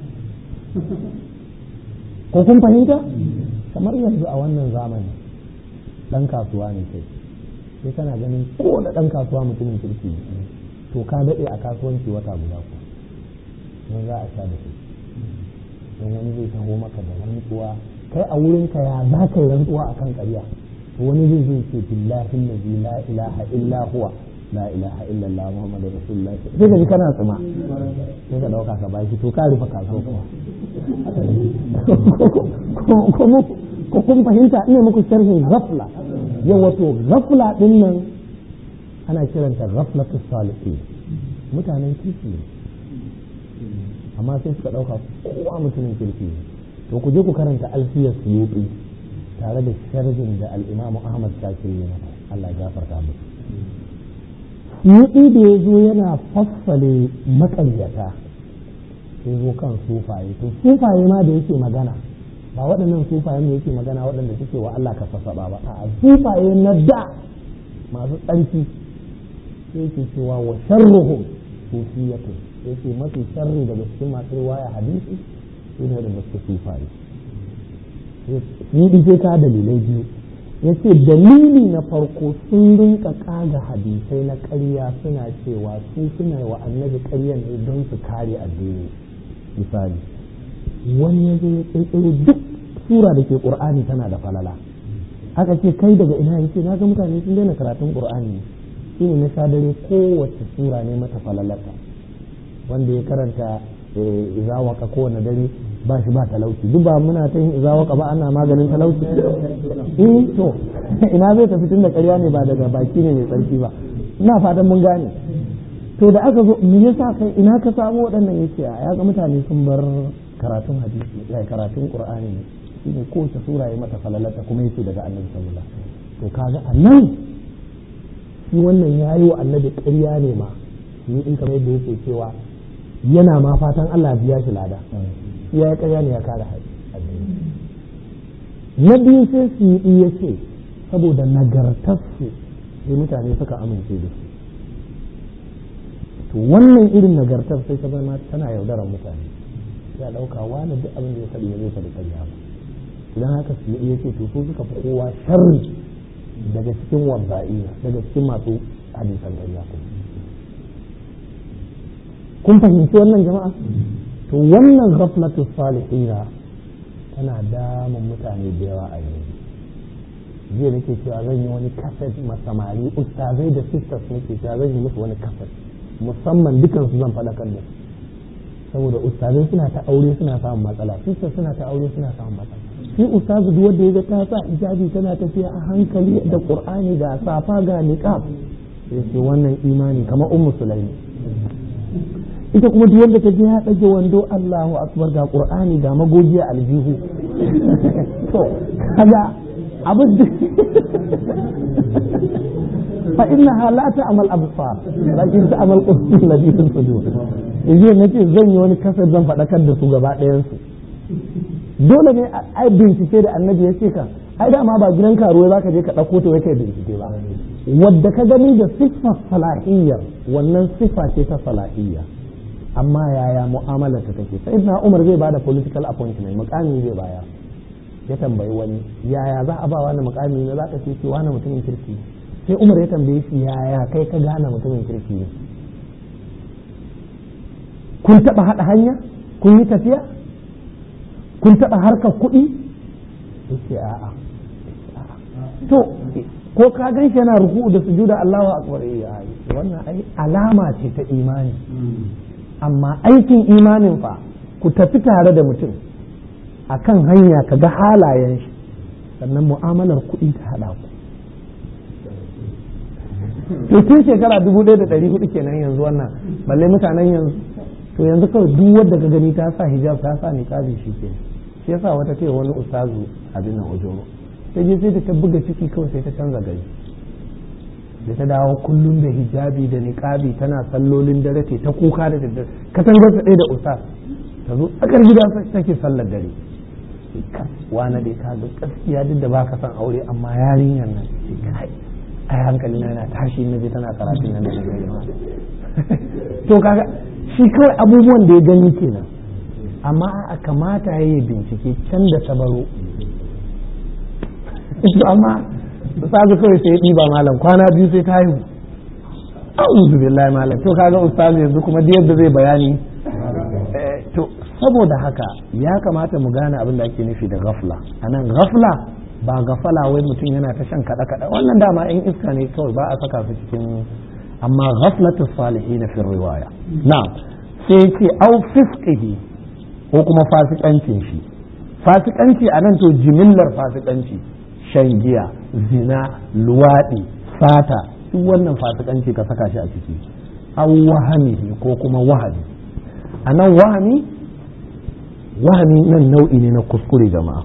Ko kun fahimta? Kamar yanzu a wannan zamani dan kasuwa ne kai sai kana ganin ko da dan kasuwa mutumin kirki to ka daɗe a kasuwanci wata guda ko don za a sha da shi don wani zai taho maka da rantsuwa kai a wurinka ya za ka yi rantsuwa a kan ƙarya to wani zai zai ce billahi allazi la ilaha illa huwa la ilaha illa allah muhammadu rasulullah sai ka ji kana tsuma sai ka dauka ka baki to ka rufe kaso kuma ko kun fahimta ina muku sharhin ghafla yau wato ghafla din nan ana kiranta ghaflatu salihin mutanen kirki amma sai suka dauka kowa mutumin kirki ne. To ku je ku karanta alfiyar suyuti tare da sharhin da al-Imam Ahmad Shakiri ne Allah ya gafarta musu. Suyuti da ya zo yana fassale maƙaryata sai zo kan sufaye to sufaye ma da yake magana ba waɗannan sufaye ne yake magana waɗanda suke wa Allah ka sassaɓa ba a sufaye na da masu tsarki sai yake cewa wa sharruhum sufiyatu yake mafi sharri daga cikin masu riwaya hadisi sune da suke sufaye. Ni sai ka dalilai biyu yace dalili na farko sun rinka kaga hadisai na ƙarya suna cewa su suna wa annabi ƙarya ne don su kare addini. Misali wani ya zo ya ƙirƙiro duk sura da ke ƙur'ani tana da falala aka ce kai daga ina yace na ga mutane sun daina karatun ƙur'ani shi ne na sadare kowace sura ne mata falalata wanda ya karanta iza waka kowane dare ba shi ba talauci duk ba muna ta yin iza waka ba ana maganin talauci eh to ina zai tafi tun da ƙarya ne ba daga baki ne mai tsarki ba ina fatan mun gane. To da aka zo me yasa kai ina ka samu waɗannan yace a ya ga mutane sun bar karatun hadisi ya karatun qur'ani ne shine kowace sura ya mata falalata kuma yace daga annabi sallallahu alaihi wasallam. To kaga annan shi wannan yayi wa annabi ƙarya ne ma ni in kamar yadda yake cewa yana ma fatan Allah biya shi lada ya yi ƙarya ne ya kare hadisi. Na biyu sai su yi ya ce saboda nagartarsu sai mutane suka amince da su. To wannan irin nagartar sai ta zama tana yaudarar mutane ya ɗauka wani duk abin da ya faɗi ya zai faɗi ƙarya ba. Idan haka su yi ya ce to su suka fi kowa sharri daga cikin wadda'ina daga cikin masu hadisan ƙarya kuma. Kun fahimci wannan jama'a? To wannan ghaflatu salihina tana damun mutane da yawa a yanzu. Jiya nake cewa zan yi wani kaset masamari ustazai da sisters nake cewa zan yi musu wani kaset musamman dukansu zan faɗakar da su saboda ustazai suna ta aure suna samun matsala sisters suna ta aure suna samun matsala. Shi ustazu duk wanda ya ga ta sa hijabi tana tafiya a hankali da qur'ani ga safa ga niqab sai ce wannan imani kamar ummu sulaimi. Ita kuma duk wanda ta je ya ɗage wando Allahu akbar ga qur'ani ga magogiya aljihu to kaga abin da fa innaha la ta'mal absar lakin ta'mal qulub allati fi sudur. Yanzu nace zan yi wani kasar zan faɗakar da su gaba ɗayan su dole ne a bincike da annabi ya ce ka ai dama ba gidan karuwa za ka je ka ɗauko ta wace bincike ba, wadda ka gani da siffar salahiyyar wannan siffa ce ta salahiyya, amma yaya mu'amalar ta take. Sai na Umar zai bada political appointment, mukami zai bayar, ya tambayi wani yaya za a ba wani mukami ne, za ka ce wani mutumin kirki. Sai Umar ya tambaye shi yaya kai ka gane mutumin kirki ne, kun taɓa haɗa hanya, kun yi tafiya, kun taɓa harkar kuɗi? Yace a'a. To ko ka gan shi yana ruku'u da sujuda Allahu akbar, eh wannan ai alama ce ta imani, amma aikin imanin fa ku tafi tare da mutum akan hanya ka ga halayen shi, sannan mu'amalar kuɗi ta haɗa ku. To tun shekara dubu ɗaya da ɗari hudu kenan yanzu wannan, balle mutanen yanzu. To yanzu kawai duk wanda ka gani ta sa hijab ta sa niqabi shi ke. Shi yasa wata ce wani ustazu abin nan ojoro, sai je sai ta buga ciki kawai sai ta canza gari, da ta dawo kullum da hijabi da niqabi tana sallolin dare ce ta kuka da daddare, ka tangar ta ɗaya da ustaz ta zo tsakar gida take sallar dare. Wani dai ka ga gaskiya duk da ba ka san aure, amma yarinyar nan kai ai hankali na yana tashi na je tana karatun nan da gari. To kaga shi kawai abubuwan da ya gani kenan, amma a kamata ya yi bincike can da sabaro. Amma ustazu kawai sai ya ɗiba malam kwana biyu sai ta haihu. A'udhu billahi malam. To kaga ustazu yanzu kuma da yadda zai bayani. To saboda haka ya kamata mu gane abin da ake nufi da ghafla. Anan ghafla ba gafala wai mutum yana ta shan kada kada, wannan dama in iska ne kawai ba a saka su cikin, amma ghaflatu salihin fi riwaya. Na'am. Sai ce au fisqihi ko kuma fasikancin shi. Fasikanci anan to jimillar fasikanci, shan giya, zina, luwaɗi, sata, duk wannan fasikanci ka saka shi a ciki. Au wahami ko kuma wahami. A nan wahami, wahami nan nau'i ne na kuskure jama'a,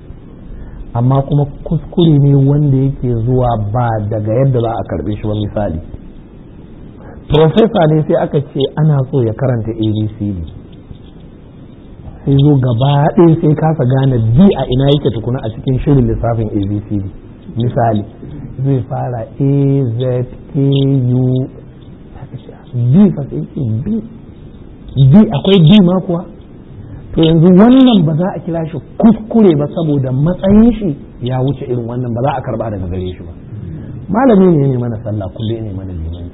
amma kuma kuskure ne wanda yake zuwa ba daga yadda za a karɓe shi ba. Misali, profesa ne sai aka ce ana so ya karanta A B C D, sai zo gaba ɗaya sai kasa gane D a ina yake tukuna a cikin shirin lissafin A B C D. Misali, zai fara A Z K U D fa sai ce B, D akwai D ma kuwa. To yanzu wannan ba za a kira shi kuskure ba, saboda matsayin shi ya wuce irin wannan, ba za a karba daga gare shi ba. Malami ne ne mana sallah kulle ne mana limanci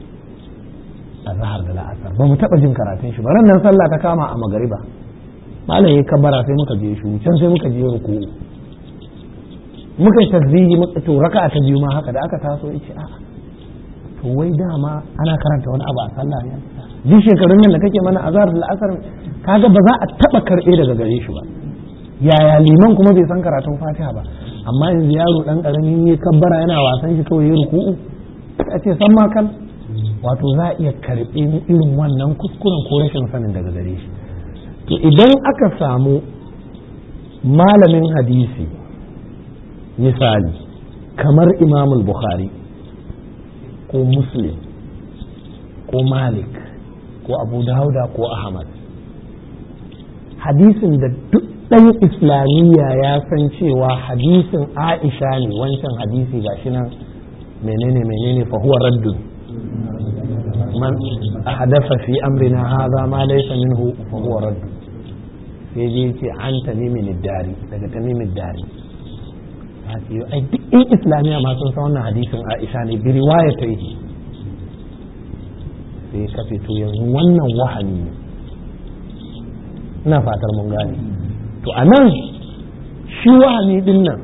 a zahar da la'asar, ba mu taɓa jin karatun shi ba. Ran nan sallah ta kama a magariba, malam ya kabbara sai muka je shi can, sai muka je ruku, muka yi tasbihi, muka to raka'a ta biyu ma haka, da aka taso yace a'a to wai dama ana karanta wani abu a sallah ne, ji shekarun nan da kake mana azhar da la'asar, kaga ba za a taba karbe daga gare shi ba. Yaya liman kuma bai san karatun Fatiha ba, amma yanzu yaro dan karamin ya kabbara yana wasan shi kawai ya ruku'u, a ce san ma kan, wato za a iya karbe irin wannan kuskuren ko rashin sanin daga gare shi. To idan aka samu malamin hadisi misali kamar Imam al-Bukhari ko Muslim ko Malik ko Abu Dawuda ko Ahmad, hadisin da duk ɗan islamiyya ya san cewa hadisin Aisha ne, wancan hadisi gashi nan menene menene fa huwa raddun, man ahdatha fi amrina hadha ma laysa minhu fa huwa raddun. Sai je ce an tamimin dari, daga tamimin dari. Ai duk ɗan islamiyya ma sun san wannan hadisin Aisha ne bi riwaya ta yi. Sai ka fito yanzu wannan wahani ne, ina fatar mun gane. To a nan shi wahani din nan,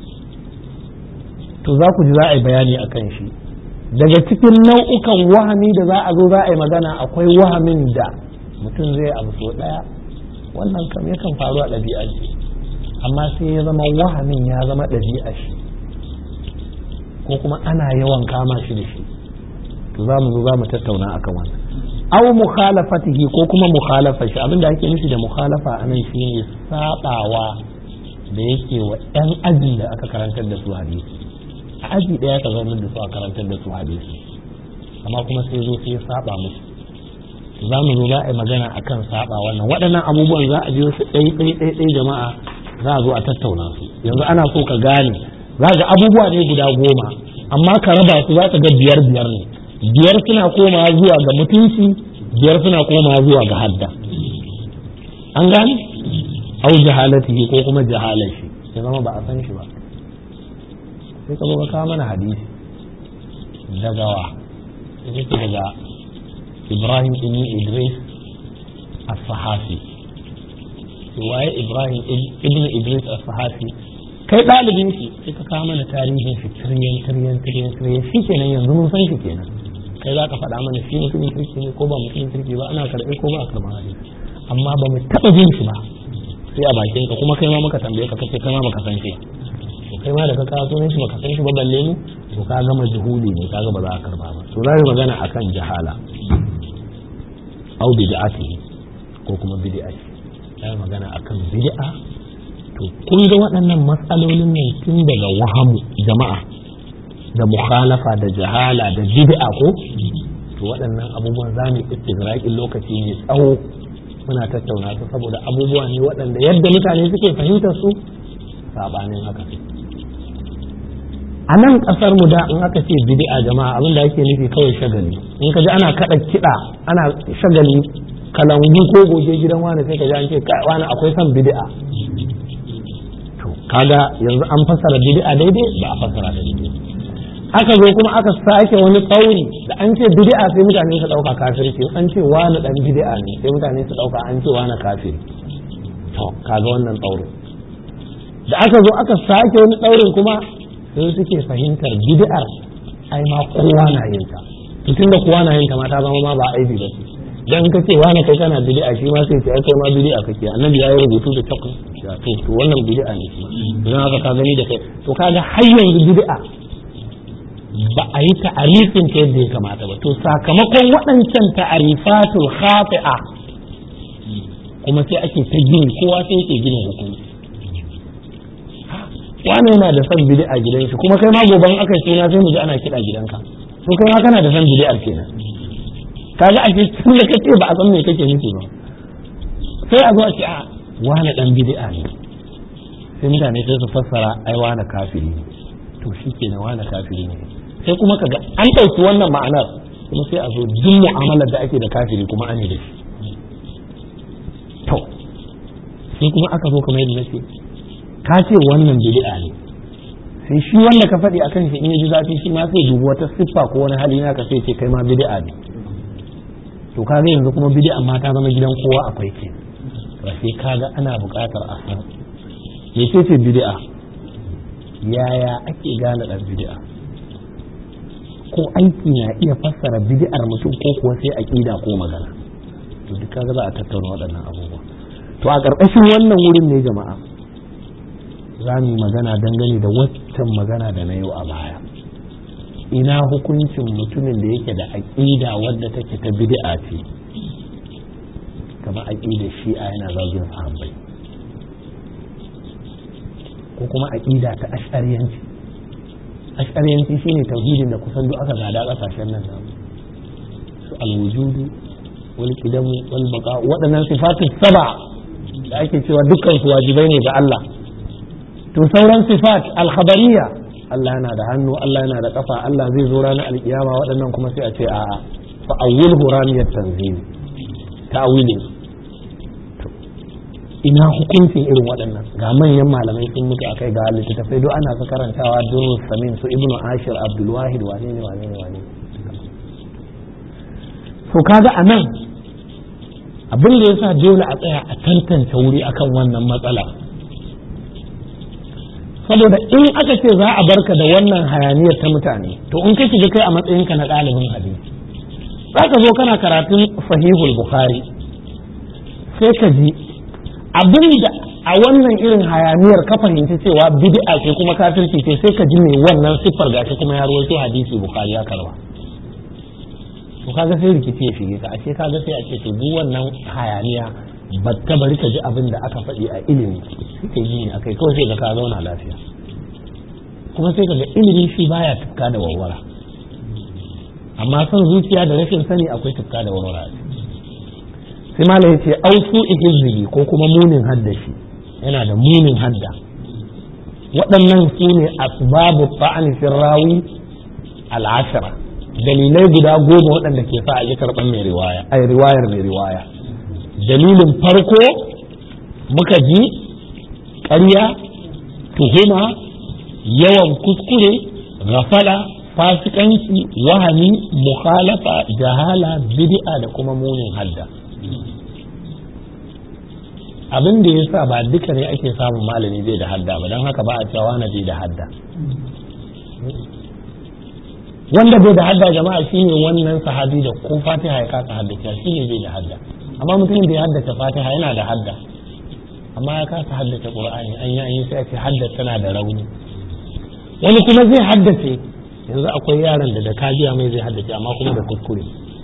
to za ku ji za a yi bayani a kan shi. Daga cikin nau'ukan wahami da za a zo za a yi magana, akwai wahamin da mutum zai abu so ɗaya, wannan kam yakan faru a ɗabi'a ce, amma sai ya zama wahamin ya zama ɗabi'a shi, ko kuma ana yawan kama shi da shi. To za mu zo za mu tattauna akan wannan. Aw mukhalafatihi ko kuma mukhalafa shi, abinda ake nufi da mukhalafa anan shine sabawa da yake wa ɗan ajin da aka karantar da su hadisi. A aji ɗaya ka zaunar da su a karantar da su hadisi, amma kuma sai zo sai ya saba musu. Za mu zo za a yi magana akan saba wannan, waɗannan abubuwan za a biyo su ɗai ɗai ɗai ɗai jama'a za a zo a tattauna su. Yanzu ana so ka gane, za ga abubuwa ne guda goma amma ka raba su za ka ga biyar biyar ne. Biyar suna komawa zuwa ga mutunci, biyar suna komawa zuwa ga hadda. An gane? Au jahalatihi ko kuma jahalar shi, ya zama ba a san shi ba. Sai ka zo ka kawo mana hadisi daga wa sai daga Ibrahim ibn Idris as-Sahafi. Waye Ibrahim ibn Idris as-Sahafi? Kai ɗalibin shi sai ka kawo mana tarihin shi tiryan tiryan tiryan tiryan shi kenan, yanzu mun san shi kenan. Kai za ka faɗa mana shi mutumin kirki ne ko ba mutumin kirki ba, ana karɓe ko ba a karɓa hadisi, amma ba mu taɓa jin shi ba sai a bakin ka, kuma kai ma muka tambaye ka kace kai ma baka san shi. To kai ma da ka kawo sunan shi baka san shi ba balle mu, to ka gama juhuli ne, kaga ba za a karɓa ba. To za mu magana akan jahala au bid'ati ko kuma bid'ati. Za mu magana akan bid'a. To kun ga waɗannan matsalolin ne tun daga wahamu jama'a da mukhalafa da jahala da bid'a ko, to waɗannan abubuwan za mu istigraqin lokaci ne tsawo muna tattauna su, saboda abubuwa ne waɗanda yadda mutane suke fahimtar su sabanin haka. A nan ƙasar mu da in aka ce bid'a jama'a abin da ake nufi kawai shagali. In ka ji ana kaɗa kiɗa ana shagali kalangu ko goge gidan wani sai ka ji an ce wani akwai son bid'a. To kaga yanzu an fassara bid'a daidai ba a fassara da daidai. Aka zo kuma aka sake wani tsauri da an ce bid'a sai mutane su dauka kafirci, an ce wani dan bid'a ne sai mutane su dauka an ce wani kafiri. To kaga wannan tsaurin da aka zo aka sake wani tsaurin kuma sai suke fahimtar bid'ar ai ma kowa na yin ta, to tunda kowa na yin ta ma ta zama ma ba aibi ba ce. Dan ka ce wani kai kana bid'a shi ma sai ce ai kai ma bid'a kake, annabi ya yi rubutu da takun to to wannan bid'a ne shi, don haka ka gani da kai. To kaga har yanzu bid'a ba a yi ta'arifin ta yadda ya kamata ba. To sakamakon waɗancan ta'arifatul khati'a kuma sai ake ta gini, kowa sai yake gina hukunci. Wani yana da son bid'a gidan shi, kuma kai ma goban aka yi suna sai mu ji ana kiɗa gidanka, to kai ma kana da son bid'ar kenan. Kaga ake tun da kace ba a san me kake nufi ba, sai a zo a ce a wani dan bid'a ne, sai mutane sai su fassara ai wani kafiri ne, to shi kenan wani kafiri ne. Sai kuma kaga an ɗauki wannan ma'anar kuma sai a zo duk mu'amalar da ake da kafiri kuma an yi da shi. To sai kuma aka zo kamar yadda nace ka ce wannan bid'a ne, sai shi wanda ka faɗi akan shi in ya ji zafi shi ma sai dubi wata siffa ko wani hali naka sai ce kai ma bid'a ne. To kaga yanzu kuma bid'a ma ta zama gidan kowa akwai ke. Ba sai kaga ana buƙatar a san me ce bid'a, yaya ake gane ɗan bid'a, ko aiki na iya fassara bid'ar mutum ko kuwa sai aqida ko magana. To duk kaga za a tattauna waɗannan abubuwa. To a ƙarƙashin wannan wurin ne jama'a za mu magana dangane da waccan magana da na yau a baya. Ina hukuncin mutumin da yake da aqida wadda take ta bid'a ce, kamar aqidar Shi'a yana zagin sahabbai, ko kuma aqida ta ash'ariyanci. Ash'ariyanci shine tauhidin da kusan duk aka gada kasashen nan namu, su al-wujudu wal qidamu wal baqa, waɗannan sifatu saba da ake cewa dukkan su wajibai ne ga Allah. To sauran sifat al-khabariyya, Allah yana da hannu, Allah yana da kafa, Allah zai zo ranar alkiyama, waɗannan kuma sai a ce a'a fa awwilhu ramiyat tanzil, ta'wilin. Ina hukuncin irin waɗannan? Ga manyan malamai sun mutu akai, ga littattafai duk ana su karantawa, Durrus Samin, su Ibnu Ashir, Abdul Wahid, wane ne wane ne wane. So kaga anan abin da yasa dole a tsaya a tantance wuri akan wannan matsala, saboda in aka ce za a barka da wannan hayaniyar ta mutane, to in ka shiga kai a matsayinka na ɗalibin hadisi, za ka zo kana karatun sahihul Bukhari sai ka ji abin da a wannan irin hayaniyar ka fahimci cewa bid'a ce kuma kafirci ce, sai ka ji mai wannan siffar gashi kuma ya rawaito hadisi Bukhari ya karba. To kaga sai rikici ya shige ka, ashe kaga sai a ce to duk wannan hayaniya batta bari ka ji abin da aka faɗi a ilimi sai yi ne akai, kawai sai ka ka zauna lafiya. Kuma sai kaga ilimi shi baya tufka da warwara, amma son zuciya da rashin sani akwai tufka da warwara. Sai malai yace au su ihizbi ko kuma munin haddashi, yana da munin hadda. Waɗannan su ne asbabu ta'ani fi rawi al'ashara, dalilai guda goma waɗanda ke sa a yi karɓar mai riwaya ai riwayar mai riwaya. Dalilin farko muka ji ƙarya, tuhuma, yawan kuskure, gafala, fasikanci, wahami, mukhalafa, jahala, bid'a da kuma munin hadda. Abin da ya sa ba duka ne ake samun malami bai da hadda ba, don haka ba a cewa na bai da hadda. Wanda bai da hadda jama'a shine wannan sahabi da ko fatiha ya kasa haddace shine bai da hadda. Amma mutumin da ya haddace fatiha yana da hadda, amma ya kasa haddace qur'ani, an yi an yi sai a ce hadda tana da rauni. Wani kuma zai haddace, yanzu akwai yaran da da kajiya mai zai haddace amma kuma da kuskure.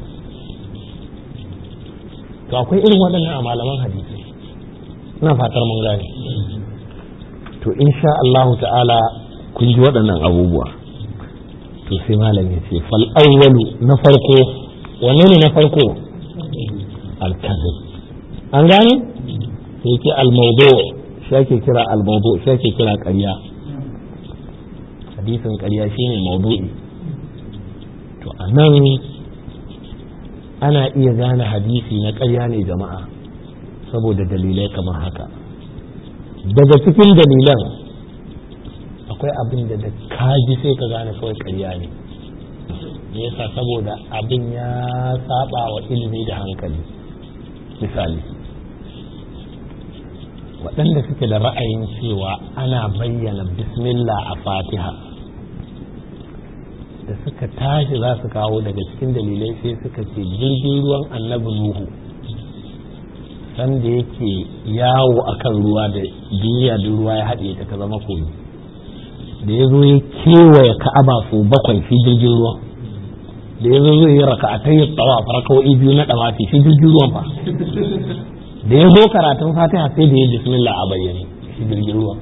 To akwai irin waɗannan a malaman hadisi. Ina fatar mun gane. To insha Allah ta'ala kun ji waɗannan abubuwa. To sai malam ya ce fal awwalu na farko, wanne ne na farko? Al-kadhib. An gane? Sai yake al-mawdu', shi ake kira al-mawdu', shi ake kira ƙarya. Hadisin ƙarya shine mawdu'i. To anan ana iya gane hadisi na ƙarya ne jama'a saboda dalilai kamar haka. Daga cikin dalilan akwai abin da da kaji sai ka gane kawai ƙarya ne. Me yasa? Saboda abin ya saba wa ilimi da hankali. Misali, waɗanda suke da ra'ayin cewa ana bayyana bismillah a fatiha, da suka tashi za su kawo daga cikin dalilai sai suka ce jirgin ruwan annabi Nuhu sanda yake yawo akan ruwa da duniya da ruwa ya haɗe ta ka zama koyi, da ya zo ya kewaye ka'aba su bakwai shi jirgin ruwan, da ya zo zai yi raka'atai tsawa farkawai biyu na ɗawafi shi jirgin ruwan fa, da ya zo karatun fatiha sai da ya bismillah a bayyane shi jirgin ruwan.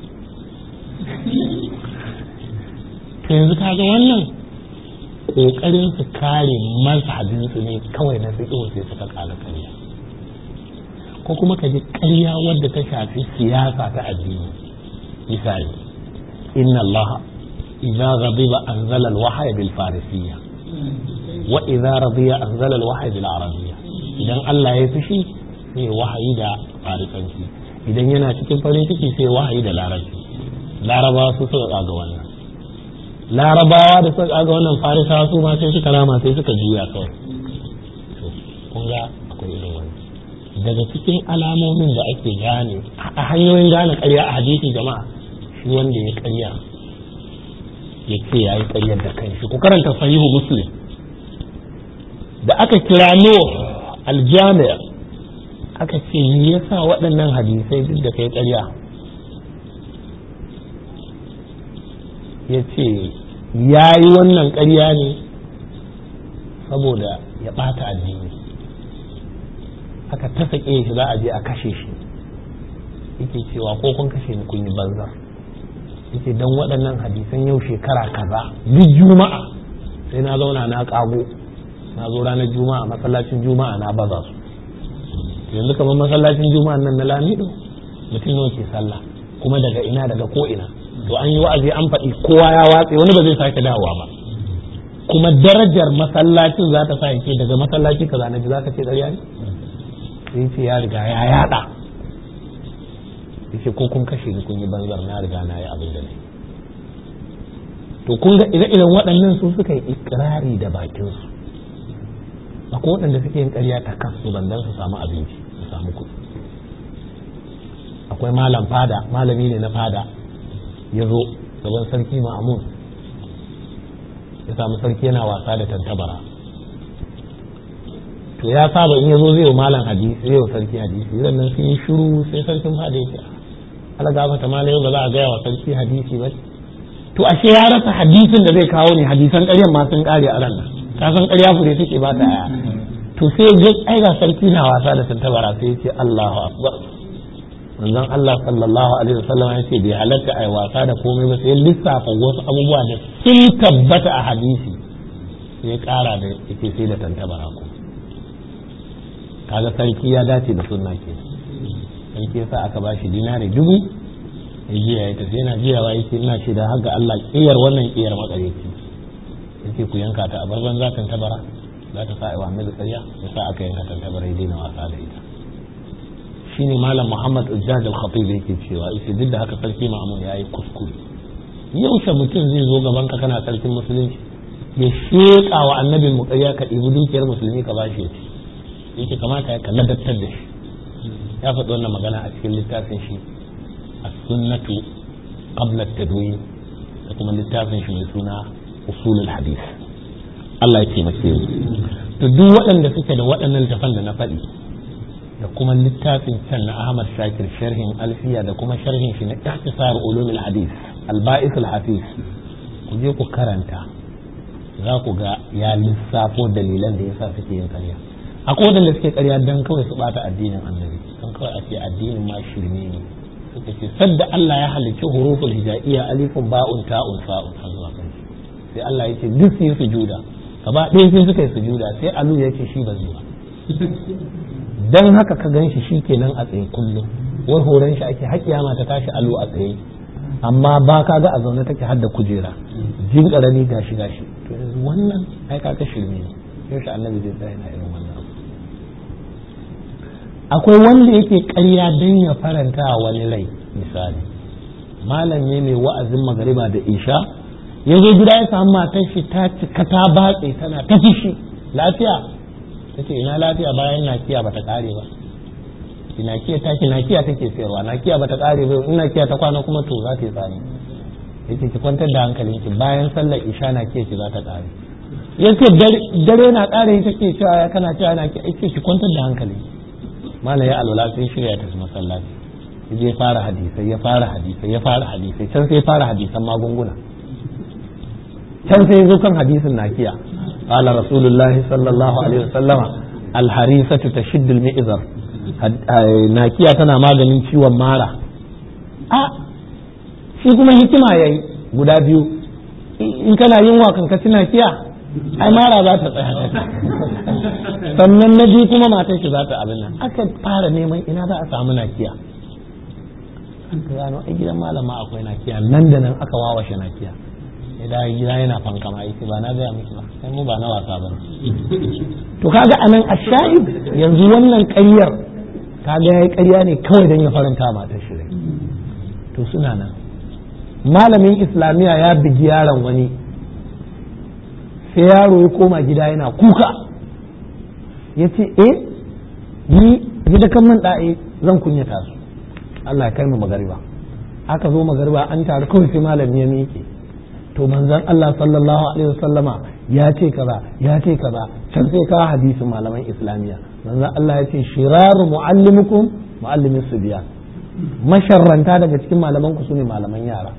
To yanzu kaga wannan kokarin su kare mazhabin su ne kawai na fiqh sai suka kala ƙarya, ko kuma ka ji ƙarya wadda ta shafi siyasa ta addini. Misali, inna Allah idza ghadiba anzala al-wahya bil farisiyya wa idza radiya anzala al-wahya bil arabiyya. Idan Allah ya fushi sai wahayi da farisanci, idan yana cikin farin ciki sai wahayi da larabci. Larabawa su suka ga wannan, larabawa da suka ga wannan farisawa su ma sai suka rama sai suka juya kawai. To kun ga akwai irin wannan. Daga cikin alamomin da ake gane a hanyoyin gane ƙarya a hadisi jama'a, shi wanda ya ƙarya ya ce ya yi ƙaryar da kanshi. Ku karanta sahihu Muslim da aka kira Nuh al-Jami' aka ce me yasa waɗannan hadisai duk da kai ƙarya? Ya ce ya yi wannan ƙarya ne saboda ya ɓata addini. Aka ta sake shi za a je a kashe shi, yake cewa ko kun kashe ni kun yi banza. Yake dan waɗannan hadisan yau shekara kaza duk juma'a sai na zauna na ƙago, na zo ranar juma'a masallacin juma'a na baza su. Yanzu kamar masallacin juma'a nan na Lamido mutum nawa ke sallah, kuma daga ina daga ko ina. To an yi wa'azi an faɗi kowa ya watse, wani ba zai sake dawowa ba. Kuma darajar masallacin za ta sa yake daga masallaci kaza na ji za ka ce ƙarya ne? Sai ce ya riga ya yada, yace ko kun kashe ni kun yi banzar, na riga na yi abin da ne. To kun ga ire-iren waɗannan su suka yi ikirari da bakinsu. Akwai waɗanda suke yin ƙarya ta kansu bandan su samu abinci su samu kuɗi. Akwai malam fada, malami ne na fada, ya zo gaban sarki Ma'amun ya samu sarki yana wasa da tantabara. To ya saba in ya zo zai yi malam hadisi, zai yi sarki hadisi, idan nan sun yi shiru sai sarkin fada ya ce ala gaba ta malam yau ba za a gaya wa sarki hadisi ba. To ashe ya rasa hadisin da zai kawo ne, hadisan ƙaryan ma sun ƙare a ran nan, ka san ƙarya fure take ba ta aya. To sai ga ai ga sarki na wasa da tantabara sai ya ce Allahu akbar. Manzon Allah sallallahu alaihi wasallam ya ce bai halatta ai wasa da komai ba, sai lissafa wasu abubuwa da sun tabbata a hadisi sai ya ƙara da yake sai da tantabara ko. Kaga sarki ya dace da sunna ke, sarki yasa aka bashi dinari dubu ya jiya ya tafi yana jiyawa yake ina ce da haka Allah kiyar wannan kiyar makareci yake ku yanka ta a barban zakan tabara za ta sa a wa mai ƙarya yasa aka yanka ta tabara ya daina wasa da ita shine malam Muhammad Ujjaj al-Khatib yake cewa yace duk da haka sarki Ma'mun yayi kuskure yaushe mutum zai zo gaban ka kana sarkin musulunci ya sheka wa annabin mu ƙarya ka ɗibi dukiyar musulmi ka bashi ya ce yake kamata ya ladabtar da shi ya faɗi wannan magana a cikin littafin shi as-sunnatu qabla at-tadwin da kuma littafin shi mai suna usulul hadith Allah ya taimake mu to duk waɗanda suke da waɗannan littafan da na faɗi da kuma littafin can na Ahmad Shakir sharhin alfiya da kuma sharhin shi na ihtisar ulumul hadith al-ba'is al-hafiz ku je ku karanta za ku ga ya lissafo dalilan da yasa suke yin ƙarya akwai wadanda suke ƙarya dan kawai su bata addinin annabi dan kawai a ce addinin ma shirme ne suka ce sadda Allah ya halicci huruful hijaiya alifun ba'un ta'un sa'un har zuwa ƙarshe sai Allah ya ce duk su yi sujuda gaba ɗaya sai suka yi sujuda sai alu ya ce shi ba zai ba dan haka ka gan shi shikenan a tsaye kullum war horon shi ake haƙiya ta tashi alu a tsaye amma ba ka ga a zaune take hadda kujera jin ƙarami gashi gashi to yanzu wannan ai ka shirme ne yaushe annabi zai tsaya na irin wannan akwai wanda yake ƙarya don ya faranta wani rai misali malam ne mai wa'azin magariba da isha ya zo gida ya samu matar shi ta cika ta batse tana ta fishi lafiya ta ce ina lafiya bayan nakiya bata kare ba nakiya ta ce nakiya take sayarwa nakiya bata kare ba in nakiya ta kwana kuma to za ta yi tsani yace ki kwantar da hankalinki bayan sallar isha nakiya ki za ta kare yace dare na kare take cewa kana cewa nakiya yace ki kwantar da hankalinki mala ya alwala sai shirya ta masallaci ya fara hadisai ya fara hadisai ya fara hadisai can sai fara hadisan magunguna can sai zo kan hadisin nakiya qala rasulullah sallallahu alaihi wasallama alharisatu tashiddu almi'zar nakiya tana maganin ciwon mara a shi kuma hikima yayi guda biyu in kana yin wakan ka ci nakiya ai mara za ta tsaya sannan na biyu kuma matar shi za ta abin nan aka fara neman ina za a samu nakiya aka gano a gidan malama akwai nakiya nan da nan aka wawashe nakiya idan gida yana fankama yake ba na gaya miki ba sai mu ba na wasa ba to kaga anan ashahid yanzu wannan ƙaryar kaga yayi ƙarya ne kawai dan ya faranta matar shi to suna nan malamin islamiya ya bigi yaron wani sai yaro ya koma gida yana kuka ya ce eh ni gida kan man da'e zan kunyata su Allah ya kai mu magariba aka zo magariba an taru kawai sai malami ya miƙe to manzon Allah sallallahu alaihi wasallama ya ce kaza ya ce kaza can sai ka hadisin malaman islamiya manzon Allah ya ce shiraru muallimukum muallimis subyan masharranta daga cikin malaman ku sune malaman yara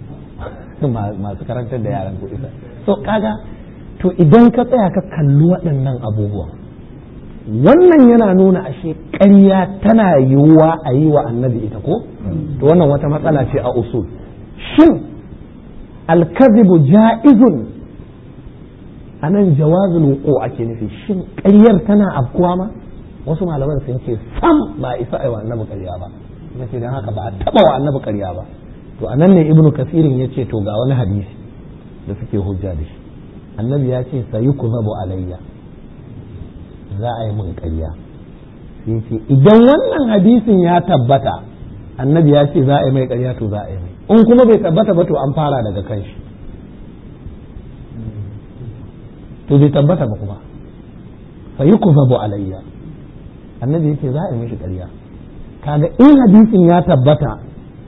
masu karantar da yaran ku isa so kaga to idan ka tsaya ka kalli waɗannan abubuwan wannan yana nuna ashe ƙarya tana yiwuwa a yi wa annabi ita ko to wannan wata matsala ce a usul shin alkazibu ja'izun a nan jawazul wuqu ake nufi shin ƙaryar tana afkuwa ma wasu malaman sun ce sam ba a isa a yi wa annabi ƙarya ba kuma ce don haka ba a taɓa wa annabi ƙarya ba to anan ne ibnu kasirin ya ce to ga wani hadisi da suke hujja da shi annabi ya ce sayi ku zabo alayya za a yi mun ƙarya sai ce idan wannan hadisin ya tabbata annabi ya ce za a yi mai ƙarya to za a yi mai in kuma bai tabbata ba to an fara daga kan shi to bai tabbata ba kuma sayi ku zabo alayya annabi ya ce za a yi mishi ƙarya kaga in hadisin ya tabbata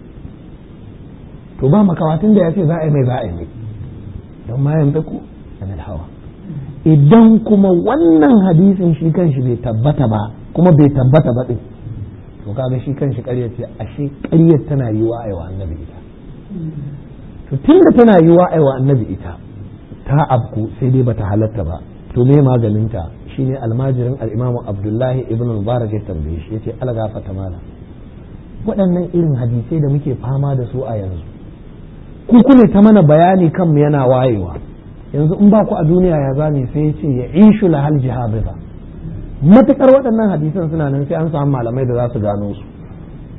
to ba makawatin da ya ce za a yi mai za a yi mai don ma yanzu ku anil hawa idan kuma wannan hadisin shi kanshi bai tabbata ba kuma bai tabbata ba din to kaga shi kanshi ƙarya ce ashe ƙaryar tana yi wa aiwa annabi ita to tunda tana yi wa aiwa annabi ita ta abku sai dai bata halatta ba to me maganinta shine almajirin al-Imam Abdullahi ibn Mubarak ya tambaye shi yace algafata mala waɗannan irin hadisai da muke fama da su a yanzu ku kune ta mana bayani kanmu yana wayewa yanzu in ba ku a duniya ya zame sai ya ce ya ishu lahal jihabiza matukar waɗannan hadisan suna nan sai an samu malamai da za su gano su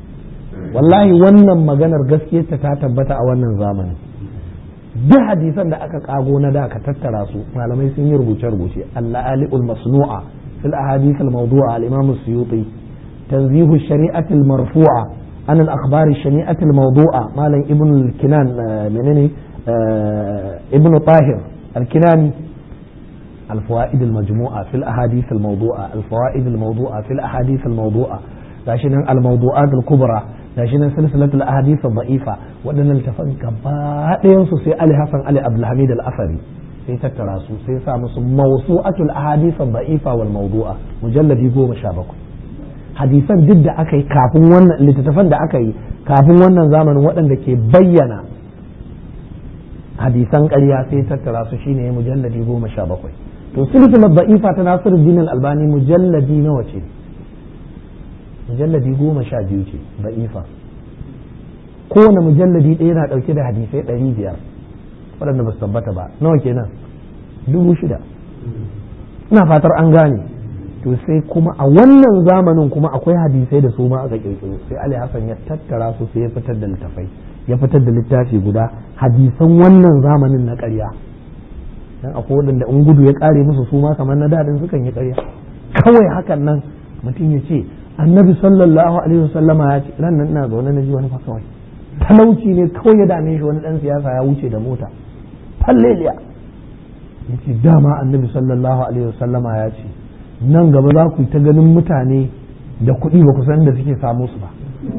wallahi wannan maganar gaskiyarta ta tabbata a wannan zamanin. duk hadisan da aka kago na da ka tattara su malamai sun yi rubuce-rubuce al-la'ali'ul masnu'a fil ahadith al-mawdu'a al-imam as-suyuti tanzihu shari'ati al-marfu'a an al-akhbar ash-shani'ati al-mawdu'a malam ibn al-kinan menene ibn tahir al-kinani al-fawaid al-majmu'a fil ahadith al-mawdu'a al-fawaid al-mawdu'a fil ahadith al-mawdu'a gashi nan al-mawdu'at al-kubra gashi nan silsilatul ahadith ad-da'ifa wadannan littafan gaba ɗayan su sai Ali Hassan Ali Abdul Hamid al-Asari sai tattara su sai sa musu mawsu'atul ahadith ad-da'ifa wal mawdu'a mujalladi goma sha bakwai hadisan duk da aka yi kafin wannan littattafan da aka yi kafin wannan zamanin waɗanda ke bayyana hadisan ƙarya sai tattara su shine mujalladi goma sha bakwai to silsilatul da'ifa ta Nasiruddin al-Albani mujalladi nawa ce mujalladi goma sha biyu ce da'ifa kowane mujalladi ɗaya na ɗauke da hadisai ɗari biyar waɗanda ba su tabbata ba nawa kenan dubu shida ina fatar an gane to sai kuma a wannan zamanin kuma akwai hadisai da su ma aka kirkiro sai Ali Hassan ya tattara su sai ya fitar da littafai ya fitar da littafi guda hadisan wannan zamanin na ƙarya dan akwai waɗanda in gudu ya ƙare musu su ma kamar na dadin sukan yi ƙarya kawai hakan nan mutum ya ce annabi sallallahu alaihi wasallama ya ce ran nan ina zaune na ji wani fa kawai talauci ne kawai ya dame shi wani dan siyasa ya wuce da mota falleliya yace dama annabi sallallahu alaihi wasallama ya ce nan gaba za ku yi ta ganin mutane da kuɗi ba ku san da suke samu su ba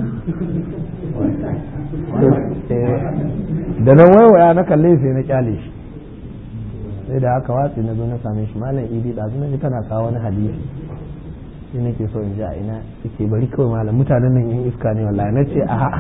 da nan waiwaya na kalle sai na kyale shi sai da haka watsi na zo na same shi malam idi ɗazu na ji kana kawo wani hadisi sai nake so in ji a ina suke bari kawai malam mutanen nan yin iska ne wallahi na ce aha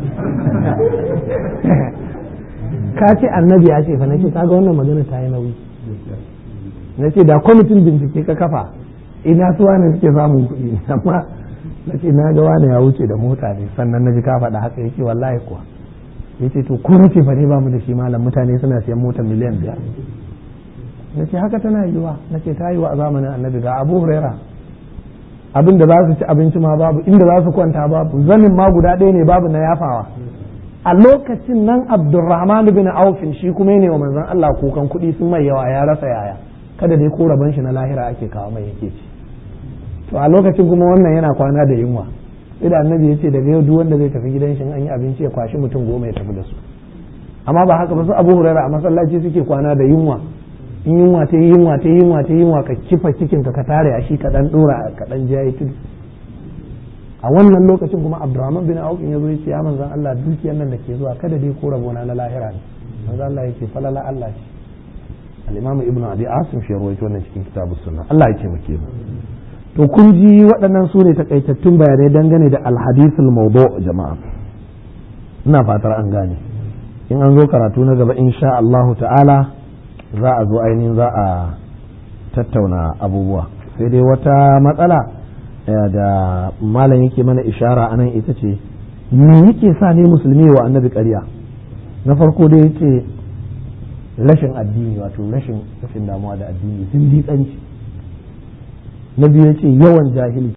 ka ce annabi ya ce fa nake kaga wannan magana ta yi nauyi na ce da kwamitin bincike ka kafa ina su wane suke samun kuɗi amma na ce na ga wani ya wuce da mota ne sannan na ji ka faɗa haka yake wallahi kuwa ya ce to ko nace fa ne ba mu da shi malam mutane suna siyan mota miliyan biyar na ce haka tana yiwa na ce ta yiwa a zamanin annabi ga abu huraira abin da za su ci abinci ma babu inda za su kwanta babu zanin ma guda ɗaya ne babu na yafawa a lokacin nan abdurrahman bin aufin shi kuma ne wa manzon Allah kukan kuɗi sun mai yawa ya rasa yaya kada dai ko rabon shi na lahira ake kawo mai yake ci to a lokacin kuma wannan yana kwana da yunwa sai da annabi ya ce daga yau duk wanda zai tafi gidan shi an yi abinci ya kwashi mutum goma ya tafi da su amma ba haka ba su abu hurairah a masallaci suke kwana da yunwa in yunwa ta yi yunwa ta yi yunwa ta yi yunwa ka kifa cikin ka ka tare a shi ka dan dora ka dan jayi tudu a wannan lokacin kuma Abdurrahman bin Auf ya zo ya ce ya manzon Allah dukiyar nan da ke zuwa kada dai ko rabona na lahira ne manzon Allah yake falala Allah ce al-Imam Ibn Abi Asim shi rawaito wannan cikin kitabus sunna Allah ya taimake mu to kun ji waɗannan su ne takaitattun bayanai dangane da al-hadithul mawdu' jama'a ina fatar an gane in an zo karatu na gaba insha Allah ta'ala za a zo ainihin za a tattauna abubuwa sai dai wata matsala da malam yake mana ishara anan ita ce me yake sa ne musulmi wa annabi ƙarya na farko dai yace rashin addini wato rashin rashin damuwa da addini zindiƙanci na biyu yace yawan jahilci